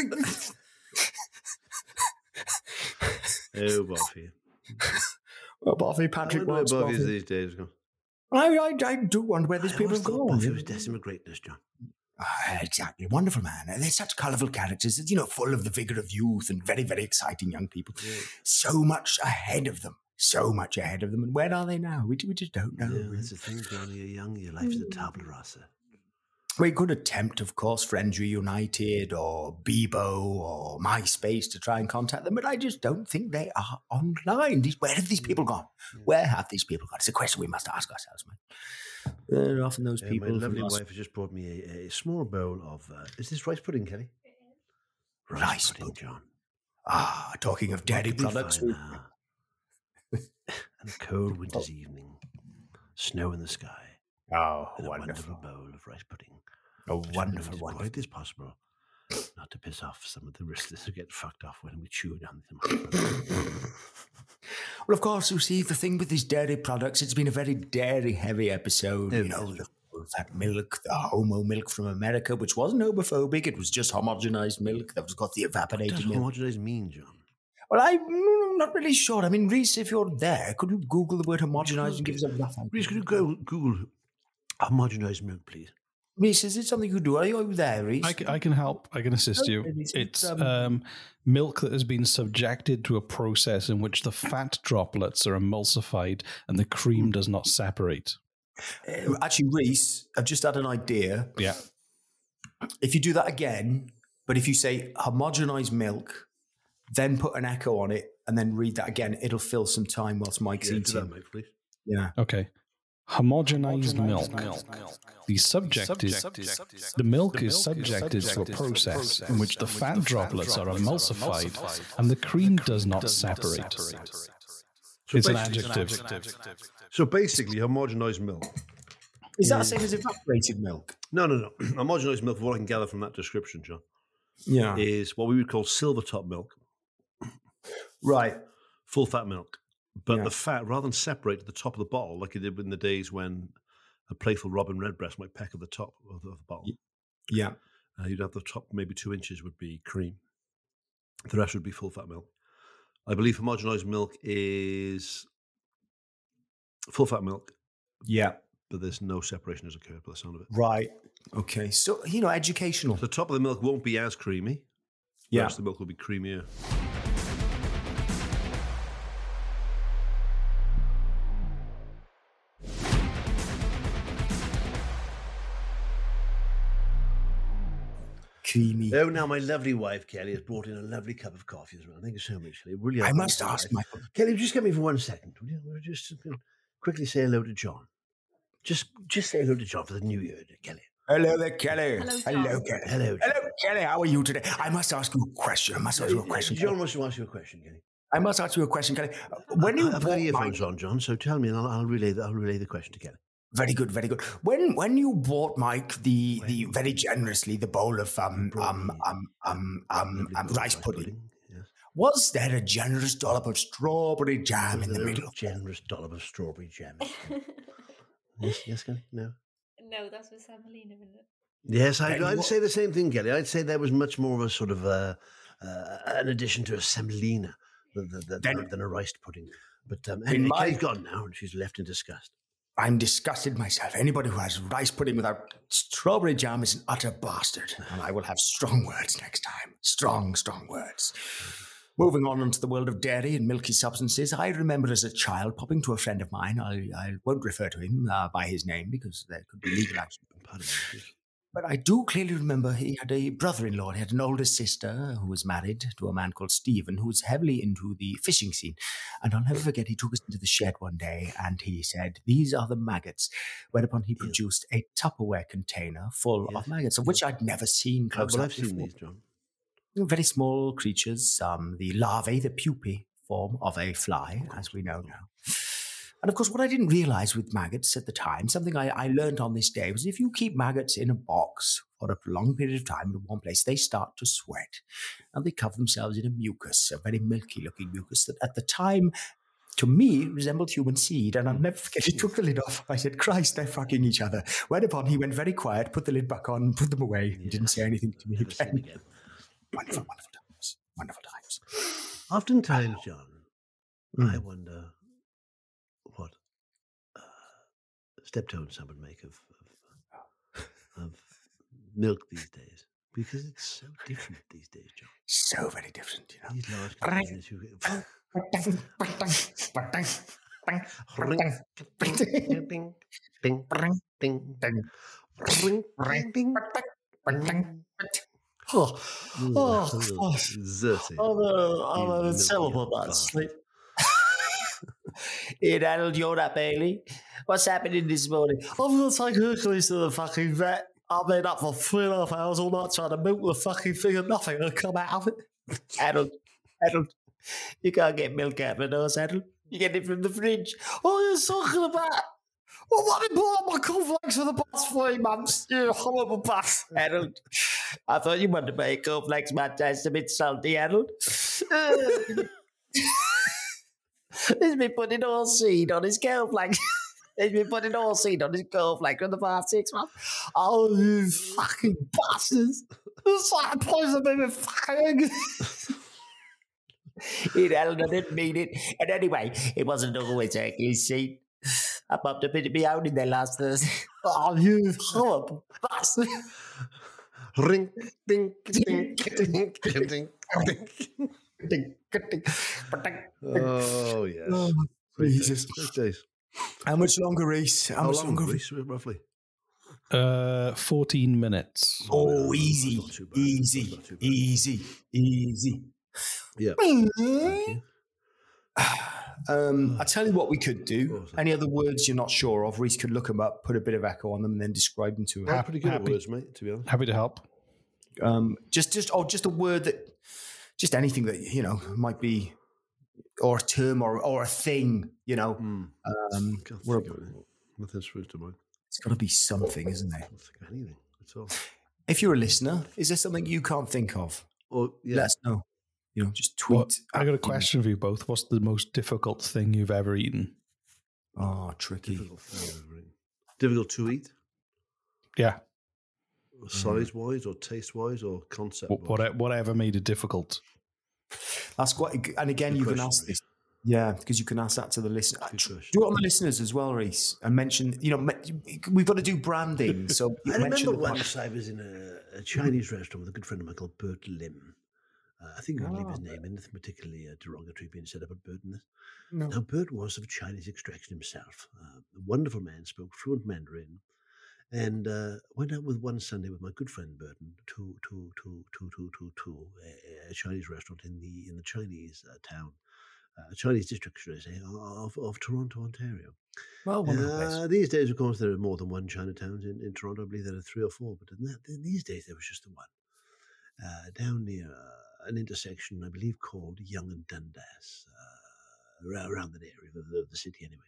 Oh, Buffy. Well, Buffy, Patrick I wonder where Watts, Buffy is Buffy. these days. John. I, I, I do wonder where these I people always have thought gone. Buffy was destined for greatness, John. Ah, exactly. Wonderful, man. They're such colourful characters, you know, full of the vigour of youth and very, very exciting young people. Yeah. So much ahead of them. So much ahead of them. And where are they now? We, we just don't know. Yeah, that's the thing, John. You're young, your life's a tabula rasa. We could attempt, of course, Friends Reunited or Bebo or MySpace to try and contact them, but I just don't think they are online. These, where have these people gone? Where have these people gone? It's a question we must ask ourselves, man. They're often those Yeah, people. my from lovely last- wife has just brought me a, a small bowl of... Uh, is this rice pudding, Kelly? Rice, Rice pudding, John. Ah, talking of dairy What could we products. find we- now? And a cold winter's evening, snow in the sky, Oh, and a wonderful. wonderful bowl of rice pudding. A Which I'm wonderful, doing as wonderful. quiet as possible, not to piss off some of the listeners who get fucked off when we chew down the Well, of course, you see, the thing with these dairy products, it's been a very dairy-heavy episode. It you know, is. the full-fat milk, the homo milk from America, which wasn't homophobic. It was just homogenized milk that was got the What does evaporated milk. homogenized mean, John? Well, I'm not really sure. I mean, Reese, if you're there, could you Google the word homogenized and give us a rough idea? Reese, could you go Google homogenized milk, please? Reese, is it something you could do? Are you there, Reese? I can, I can help. I can assist you. Okay, it's, It's um, um, milk that has been subjected to a process in which the fat droplets are emulsified and the cream does not separate. Uh, Actually, Reese, I've just had an idea. Yeah. If you do that again, but if you say homogenized milk, then put an echo on it, and then read that again, it'll fill some time whilst Mike's Yeah, do eating. that, Mike, please. Yeah. Okay. Homogenized milk. The subject is the milk is subjected to a process in which the fat droplets are emulsified and the cream does not separate. It's an adjective. So basically, homogenized milk. Is that the same as evaporated milk? No, no, no. Homogenized milk, from what I can gather from that description, John, Yeah. is what we would call silver top milk, Right. full fat milk. But Yeah. the fat, rather than separate at the top of the bottle, like it did in the days when a playful Robin Redbreast might peck at the top of the, of the bottle, Yeah. uh, you'd have the top, maybe two inches would be cream. The rest would be full fat milk. I believe homogenized milk is full fat milk, Yeah. but there's no separation has occurred by the sound of it. Right. Okay. So, you know, educational. The top of the milk won't be as creamy. The Yeah. rest of the milk will be creamier. Creamy. Oh, now my lovely wife, Kelly, has brought in a lovely cup of coffee as well. Thank you so much, Kelly. Really, I must appreciate ask, it. Michael. Kelly, just get me for one second. Will you? Will you just you know, quickly say hello to John? Just just say hello to John for the new year, Kelly. Hello there, Kelly. Hello, John. Hello, Kelly. Hello, John. Hello, Kelly. How are you today? I must ask you a question. I must ask you a question. John wants to ask you a question, Kelly. I must ask you a question, Kelly. When you I've got bought earphones my- on, John, so tell me and I'll, I'll relay the, I'll relay the question to Kelly. Very good, very good. When when you bought Mike the the very generously the bowl of um um um um um, Lovely um bowl of rice pudding, Yes. was there a generous dollop of strawberry jam Was in the there a middle? generous dollop of strawberry jam. yes, yes, Kelly? No? No, that's with Semolina, isn't it? Yes, I'd, Then I'd what- say the same thing, Kelly. I'd say there was much more of a sort of uh, uh, an addition to a semolina than, than, Then- than a rice pudding. But um, In anyway, my- Kelly's gone now and she's left in disgust. I'm disgusted myself. Anybody who has rice pudding without strawberry jam is an utter bastard, and I will have strong words next time. Strong, strong words. Moving on into the world of dairy and milky substances, I remember as a child popping to a friend of mine. I, I won't refer to him uh, by his name because there could be legal action. Pardon me. but I do clearly remember he had a brother-in-law. He had an older sister who was married to a man called Stephen, who was heavily into the fishing scene. And I'll never forget, he took us into the shed one day and he said, "These are the maggots." Whereupon he produced a Tupperware container full Yes. of maggots, of which I'd never seen Uh, close well, up I've seen before. these, John. Very small creatures, um, the larvae, the pupae form of a fly, as we know now. And of course, what I didn't realize with maggots at the time, something I, I learned on this day, was if you keep maggots in a box for a prolonged period of time in one place, they start to sweat. And they cover themselves in a mucus, a very milky looking mucus that at the time, to me, resembled human seed. And I'll never forget, he took the lid off. I said, "Christ, they're fucking each other." Whereupon he went very quiet, put the lid back on, put them away, and didn't say anything to me Never seen again. again. Wonderful, wonderful times. Wonderful times. Oftentimes, John, I Mm. wonder what uh, steptones some would make of, of, of milk these days. Because it's so different these days, John. So very different, you know. These large containers you get. Bing, bing, bing, bing, bing, bing. Oh, oh, oh, Zerty. I'm a, I'm You a milky syllable that bastard. sleep. Hey, Donald, you're up, Bailey. What's happening this morning? I'm going to take Hercules to the fucking vet. I've been up for three and a half hours all night trying to milk the fucking thing and nothing will come out of it. Harold, Harold, you can't get milk out of it, nose, Harold. You get it from the fridge. What are you talking about? Well, I've been bought my cornflakes for the past three months. You horrible bastard, Harold. I thought you wanted to make cornflakes might taste a bit salty, Harold. He's been putting all seed on his cornflakes. He's been putting all seed on his cornflakes for the past six months. Oh, you fucking bastards. It's like poison me with fucking... It Harold, I didn't mean it. And anyway, it wasn't always Hercules seed. I popped a bit of my own in there last Thursday. Oh, you horrible bastard. Ring, ding, ding, ding, ding, ding. Oh, yes. Oh, Great Jesus. days. Great days. How much longer, Reese? How, How much long, longer? Reese, roughly? Uh, fourteen minutes. Oh, That's easy, not too bad. easy, That's not too bad. easy, easy. Yeah. Thank you. Um, I tell you what we could What do. was it? Any other words you're not sure of, Reese could look them up, put a bit of echo on them, and then describe them to I'm us. pretty good at happy. words, mate, to be honest. Happy to help. Um, just, just, oh, just a word that, just anything that you know might be, or a term, or or a thing. You know, Mm. um, Can't we're- think of anything. Nothing springs to mind. it's got to be something, isn't there? Can't think of anything at all. If you're a listener, is there something you can't think of? Or, yeah. Let us know. You know, just Well, tweet. I got a at- question for you both. What's the most difficult thing you've ever eaten? Oh, tricky. Difficult, thing I've ever eaten. Difficult to eat, Yeah, size wise, or taste wise, or concept Wh- wise. whatever, whatever made it difficult. That's quite. And again, Good you can question, ask Reece. this. Yeah, because you can ask that to the listener. Good Do question. it on the listeners as well, Reese, and mention. You know, me- we've got to do branding. So you I mention remember the once I was in a, a Chinese restaurant with a good friend of mine called Bert Lim. Uh, I think you can leave his Oh. name in, nothing particularly uh, derogatory being said about Bert in this. No. Now, Bert was of Chinese extraction himself. Uh, a wonderful man, spoke fluent Mandarin, and uh, went out with one Sunday with my good friend Burton to to to to to to to a, a Chinese restaurant in the in the Chinese uh, town, uh, Chinese district, should I say, of, of Toronto, Ontario. Well, wonderful place. Uh, these days, of course, there are more than one Chinatowns in, in Toronto. I believe there are three or four, but in, that, in these days, there was just the one. Uh, down near uh, an intersection, I believe, called Yonge and Dundas, uh, around, around that area of the, the city anyway.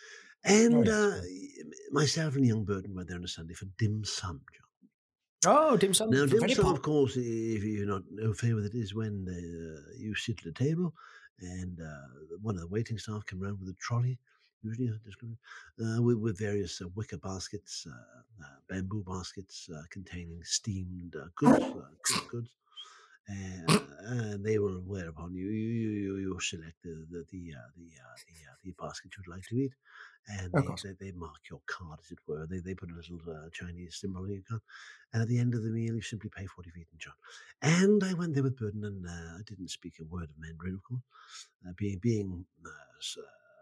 And Oh, uh, myself and young Burton went there on a Sunday for dim sum, John. Oh, dim sum. Now, dim very sum, pop- of course, if you're not familiar with it, is when uh, you sit at a table and uh, one of the waiting staff come around with a trolley, usually uh, with, with various uh, wicker baskets, uh, uh, bamboo baskets uh, containing steamed uh, goods, uh, cooked goods. Uh, and they will wear upon you. You you you, you select the the the uh, the, uh, the, uh, the basket you'd like to eat, and Of they, course. they they mark your card, as it were. They they put a little uh, Chinese symbol on your card, and at the end of the meal, you simply pay for what you've eaten, John. And I went there with Burton, and uh, I didn't speak a word of Mandarin, of course, uh, being being uh, s- uh,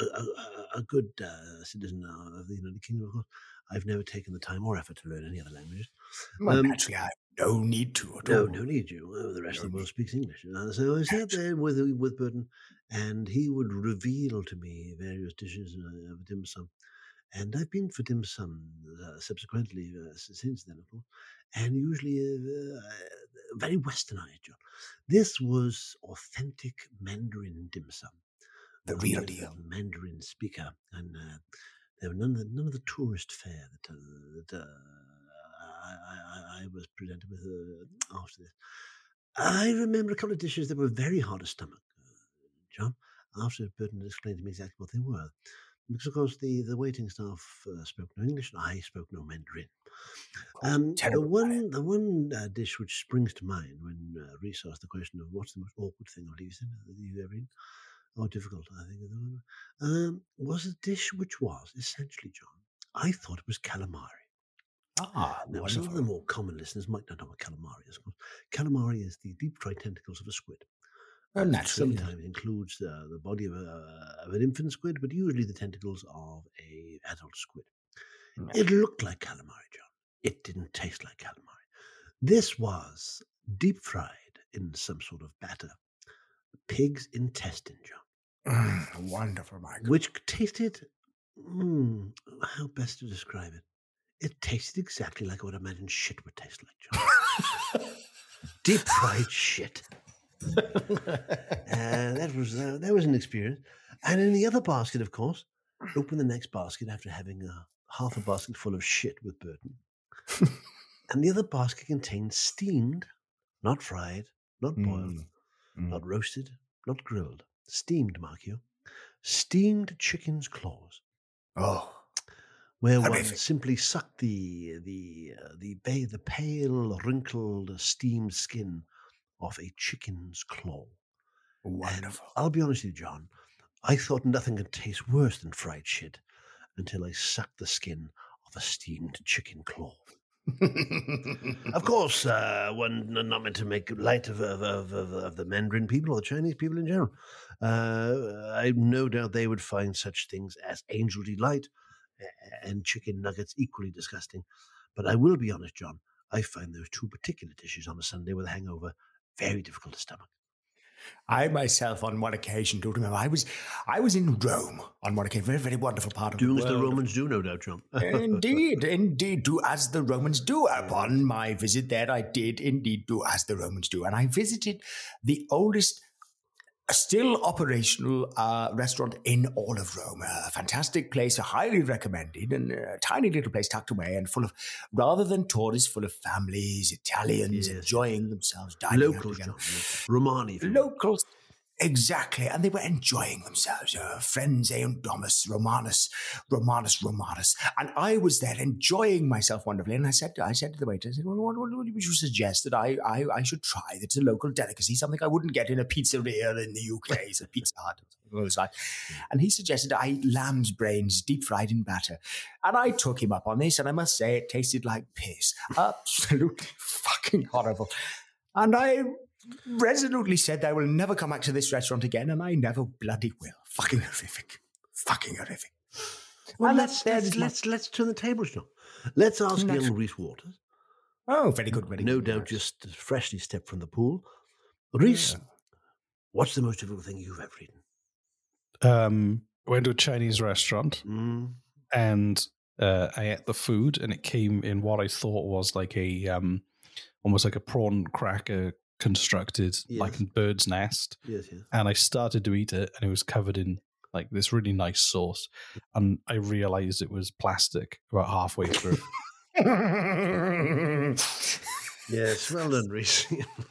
a, a, a good uh, citizen of the United Kingdom, of course, I've never taken the time or effort to learn any other languages. Well, Um, actually, I have no need to at No, all. no need you. Well, the rest No of the world need. speaks English. Uh, so I sat there with with Burton, and he would reveal to me various dishes uh, of dim sum. And I've been for dim sum uh, subsequently uh, s- since then, of course, and usually uh, uh, very westernized, John. This was authentic Mandarin dim sum. The I real was deal. a Mandarin speaker, and uh, there were none of the, none of the tourist fare that, uh, that uh, I, I, I was presented with uh, after this. I remember a couple of dishes that were very hard to stomach, uh, John, after Burton explained to me exactly what they were. Because, of course, the, the waiting staff uh, spoke no English, and I spoke no Mandarin. Um, the terrible one, the one uh, dish which springs to mind when uh, Reese asked the question of what's the most awkward thing of Lee's dinner that you've ever eaten, or difficult, I think, of the one, um, was a dish which was essentially, John, I thought it was calamari. Ah, Now, some of wonderful. the more common listeners might not know what calamari is. Of course. Calamari is the deep-fried tentacles of a squid. Oh, And naturally. sometimes includes uh, the body of, a, of an infant squid, but usually the tentacles of a adult squid. It looked like calamari, John. It didn't taste like calamari. This was deep-fried in some sort of batter. Pig's intestine, John. Mm, wonderful, Michael. Which tasted, mm, how best to describe it? It tasted exactly like I would imagine shit would taste like, John. Deep-fried shit. Uh, that was uh, that was an experience. And in the other basket, of course, open the next basket after having uh, half a basket full of shit with Burton. And the other basket contained steamed, not fried, not boiled, Mm, mm. not roasted, not grilled, steamed, mark you, steamed chicken's claws, Oh, where one Horrific. simply sucked the the uh, the ba- the pale, wrinkled, steamed skin off a chicken's claw. wonderful. And I'll be honest with you, John, I thought nothing could taste worse than fried shit until I sucked the skin of a steamed chicken claw. Of course, uh, one not meant to make light of, of, of, of, of the Mandarin people or the Chinese people in general. Uh, I no doubt they would find such things as angel delight uh, and chicken nuggets equally disgusting. But I will be honest, John, I find those two particular dishes on a Sunday with a hangover very difficult to stomach. I myself, on one occasion, do remember I was I was in Rome on one occasion, very very wonderful part of Doing the as the world. Romans do, no doubt, John. Indeed, indeed, do as the Romans do. Upon my visit there, I did indeed do as the Romans do, and I visited the oldest, still operational uh, restaurant in all of Rome. A fantastic place, highly recommended, and a tiny little place tucked away and full of, rather than tourists, full of families, Italians Yes, enjoying themselves, dining out Locals, together. John. Romani. if you will. Locals, exactly, and they were enjoying themselves. Uh, friends, Domus, Romanus, Romanus, Romanus, and I was there enjoying myself wonderfully. And I said, I said to the waiter, I said, well, what, what, what would you suggest that I, I, I should try? That's a local delicacy, something I wouldn't get in a pizzeria in the U K, so Pizza Hut. And he suggested I eat lamb's brains deep fried in batter. And I took him up on this, and I must say it tasted like piss. Absolutely fucking horrible. And I resolutely said I will never come back to this restaurant again, and I never bloody will. Fucking horrific. Fucking horrific. Well, And let's, that- that let's, is my- let's, let's turn the tables, John. Let's ask Next. young Reese Waters, Oh, very good, very no good. doubt just freshly stepped from the pool. Reese, what's the most difficult thing you've ever eaten? Um, went to a Chinese restaurant Mm. and uh, I ate the food, and it came in what I thought was like a um, almost like a prawn cracker constructed like Yes. a bird's nest. Yes, yes. And I started to eat it, and it was covered in like this really nice sauce, and I realized it was plastic about halfway through. Yes, well done, Reese.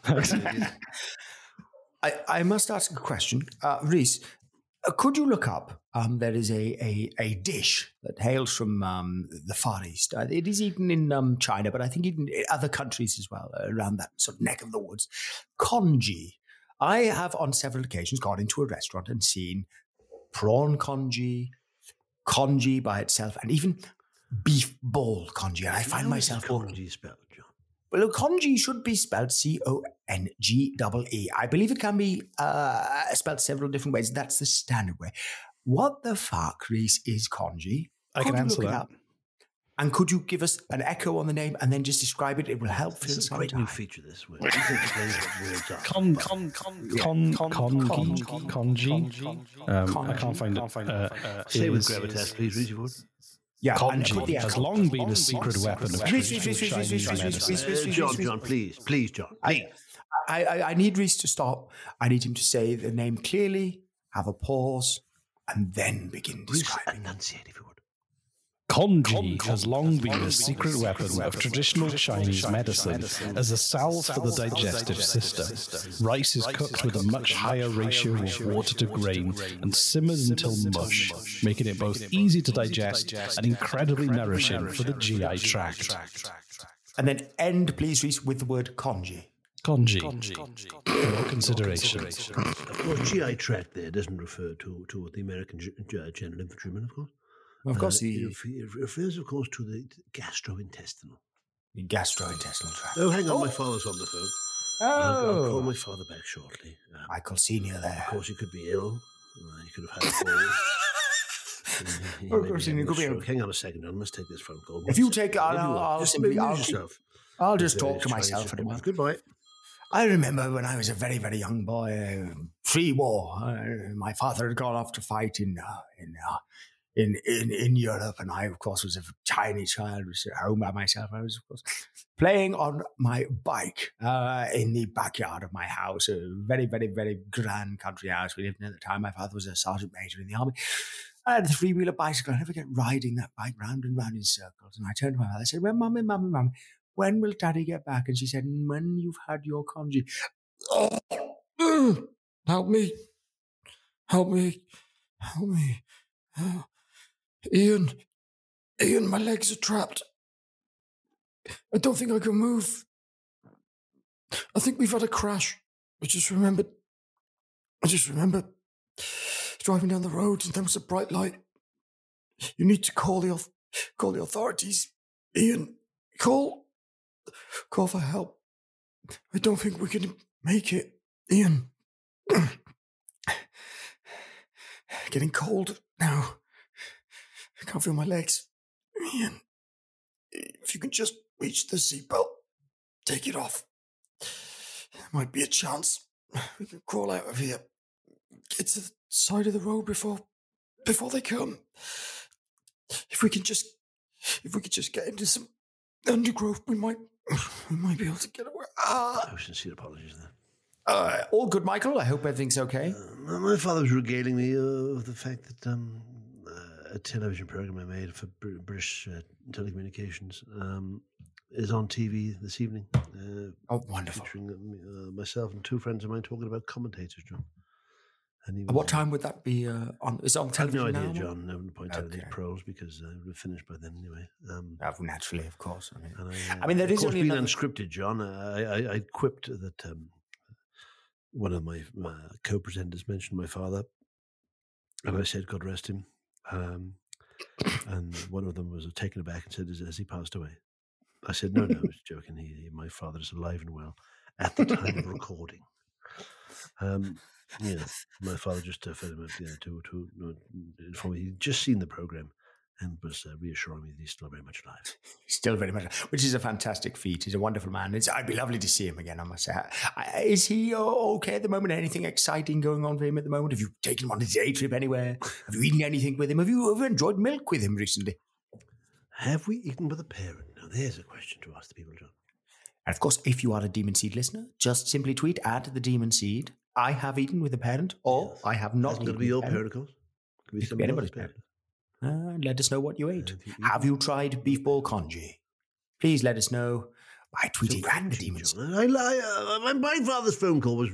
I, I must ask a question. Uh, Reese, uh, could you look up? Um, there is a, a, a dish that hails from um, the Far East. Uh, it is eaten in um, China, but I think in other countries as well, uh, around that sort of neck of the woods. Congee. I have on several occasions gone into a restaurant and seen prawn congee, congee by itself, and even beef ball congee. And I find How is myself... congee spelled, John? Well, congee should be spelled C O N G E E. I believe it can be uh, spelled several different ways. That's the standard way. what the fuck, Reese, is Conji? I can Could you answer look it that. up? And could you give us an echo on the name and then just describe it? It will help This fill is a some great new time. feature, this word. You can explain what words are. Con, con, con, con, con, con, conji. Um, I can't find it. Uh, uh, Say it with is- gravitas, please, read your word. Yeah, and put the Conji has echo. long been a secret weapon of Reese, traditional Reese, Reese, Reese, Chinese Reese, Reese, medicine. Reese, Reese, Uh, Reese, John, Reese, John, please, please, John, please. I, I, I need Reese to stop. I need him to say the name clearly, have a pause, and then begin Reese, describing. enunciate if you would. Conji has long been a secret weapon of traditional Chinese medicine as a salve for the digestive system. Rice is cooked with a much higher ratio of water to grain and simmered until mush, making it both easy to digest and incredibly nourishing for the G I tract. And then end, please, Reese, with the word Conji. Conji, for your consideration. Of course, G I tract there doesn't refer to, to the American g- g- general infantryman, of course. Of course, Uh, the it ref- it refers, of course, to the gastrointestinal. the gastrointestinal tract. Oh, hang on, my father's on the phone. I'll, I'll call Oh, my father back shortly. Um, Michael Senior of there. course, he could be ill. Uh, he could have had a cold. He- he Of may course, be he having could a be ill. stroke. Hang on a second, I must take this phone call. One If you second. take- I'll- If you I'll- will. I'll Just simply- amuse I'll keep- yourself. I'll with just talk various to Chinese myself at a gentlemen. moment. Goodbye. I remember when I was a very, very young boy, uh, pre-war. Uh, my father had gone off to fight in uh, in, uh, in in in Europe, and I, of course, was a tiny child, was at home by myself. I was, of course, playing on my bike uh, in the backyard of my house, a very, very, very grand country house we lived in at the time. My father was a sergeant major in the army. I had a three-wheeler bicycle. I never get riding that bike round and round in circles. And I turned to my mother. I said, "Well, mummy, mummy, mummy, when will Daddy get back?" And she said, "When you've had your congee." Oh, help me. Help me. Help me. Oh, Ian. Ian, my legs are trapped. I don't think I can move. I think we've had a crash. I just remembered. I just remember driving down the road and there was a bright light. You need to call the auth- call the authorities. Ian, call. Call for help. I don't think we can make it. Ian. Getting cold now. I can't feel my legs. Ian, if you can just reach the seatbelt, take it off. There might be a chance we can crawl out of here. Get to the side of the road before before they come. If we can just if we could just get into some undergrowth, we might we might be able to get away. Ah. Oh, sincere apologies there. Uh, all good, Michael. I hope everything's okay. Uh, my father was regaling me uh, of the fact that um, uh, a television program I made for Br- British uh, telecommunications um, is on T V this evening. Uh, Oh, wonderful. featuring uh, myself and two friends of mine talking about commentators, John. And he At what was, time would that be uh, on? Is it on I have television no idea, now? John. No point telling these Okay. pros because uh, we're finished by then anyway. Um, Oh, naturally, of course. I mean, and I, uh, I mean, there of is course, only being another- unscripted, John. I, I, I quipped that um, one of my uh, co-presenters mentioned my father, and I said, "God rest him." Um, and one of them was taken aback and said, "Has, has he passed away?" I said, "No, no, I was joking. He, he, my father is alive and well at the time of recording." Um, yeah, my father just uh, fed him up, yeah, to to uh, inform me he'd just seen the program and was uh, reassuring me that he's still very much alive. Still very much, which is a fantastic feat. He's a wonderful man. It's, I'd be lovely to see him again, I must say. I, is he uh, okay at the moment? Anything exciting going on for him at the moment? Have you taken him on a day trip anywhere? Have you eaten anything with him? Have you ever enjoyed milk with him recently? Have we eaten with a parent? Now, there's a question to ask the people, John. And of course, if you are a Demon Seed listener, just simply tweet at the Demon Seed, "I have eaten with a parent," or Yes. "I have not Hasn't eaten got to be with your a parent." parent, of course. Could be It could be somebody anybody's else's parent. Uh, let us know what you ate. Have you Have eaten- you tried beef ball congee? Please let us know by So tweeting at the congee, Demon Seed. John. I, I, uh, my, my father's phone call was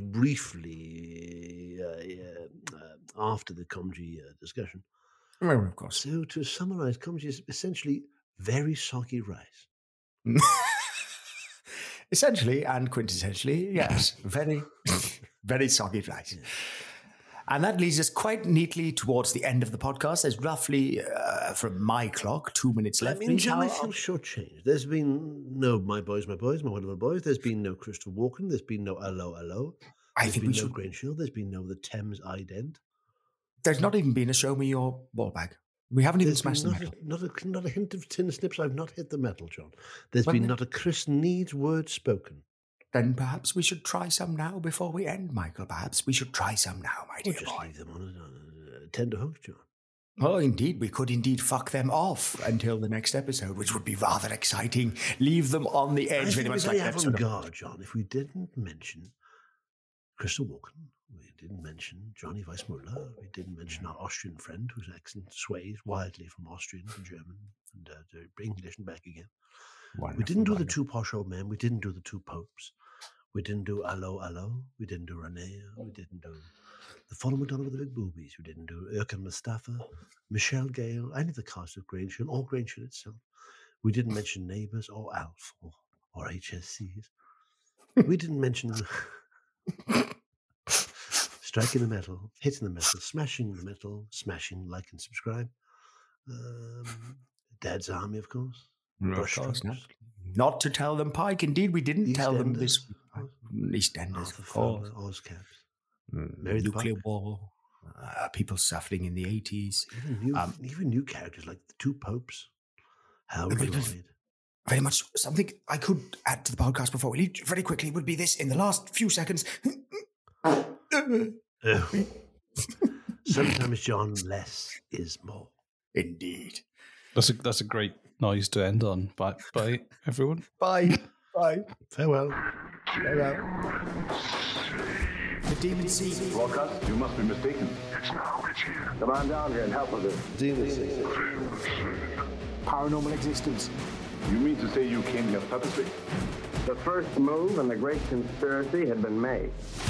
briefly uh, yeah, uh, after the congee uh, discussion. Well, of course. So to summarise, congee is essentially very soggy rice. Essentially and quintessentially, yes. Very, very soggy rice. And that leads us quite neatly towards the end of the podcast. There's roughly, uh, from my clock, two minutes I left. mean, Please, John, I how- feel shortchanged. There's been no My Boys, My Boys, My Wonderful Boys. There's been no Crystal Walken. There's been no Hello, Hello. I There's think been we no should. Grange Hill. There's been no The Thames Ident. there's not even been a show me your ball bag. We haven't even There's smashed the been metal. not a, not, a, not a hint of tin snips. I've not hit the metal, John. There's Well, been then- not a Chris Needs word spoken. Then perhaps we should try some now before we end, Michael. Perhaps we should try some now, my Or dear just boy. leave them on a, on a tender hook, John. Oh, indeed, we could indeed fuck them off until the next episode, which would be rather exciting. Leave them on the I edge, think very it'd much be like very that episode of- avant-garde, John, if we didn't mention Crystal Walken, we didn't mention Johnny Weissmuller, we didn't mention our Austrian friend whose accent sways wildly from Austrian to German and uh, to English and back again. Wonderful, We didn't do the wonderful. two posh old men. We didn't do the two popes. We didn't do Allo Allo. We didn't do Renee. We didn't do the Follow Madonna with the big boobies. We didn't do Erkan Mustafa, Michelle Gale, any of the cast of Grange Hill or Grange Hill itself. We didn't mention Neighbours or Alf or, or H S Cs. We didn't mention striking the metal, hitting the metal, smashing the metal, smashing, like and subscribe. Um, Dad's Army, of course. No, of Brush course strokes. not. Not to tell them Pike. Indeed, we didn't tell them EastEnders. this. EastEnders, Arthur of course. Fowler, Ozcats. Mm, Mary the Nuclear Buck. war. Uh, people suffering in the eighties. Even new, Um, even new characters like the two popes. How But- but- Lloyd. Very much something I could add to the podcast before we leave very quickly would be this in the last few seconds. Oh. Sometimes, John, less is more. Indeed. That's a that's a great noise to end on. Bye, bye, everyone. Bye. Bye. Farewell. Farewell. The demon seed. Walcott, you must be mistaken. Come on down here and help with this. Paranormal existence. You mean to say you came here purposely? The first move in the great conspiracy had been made.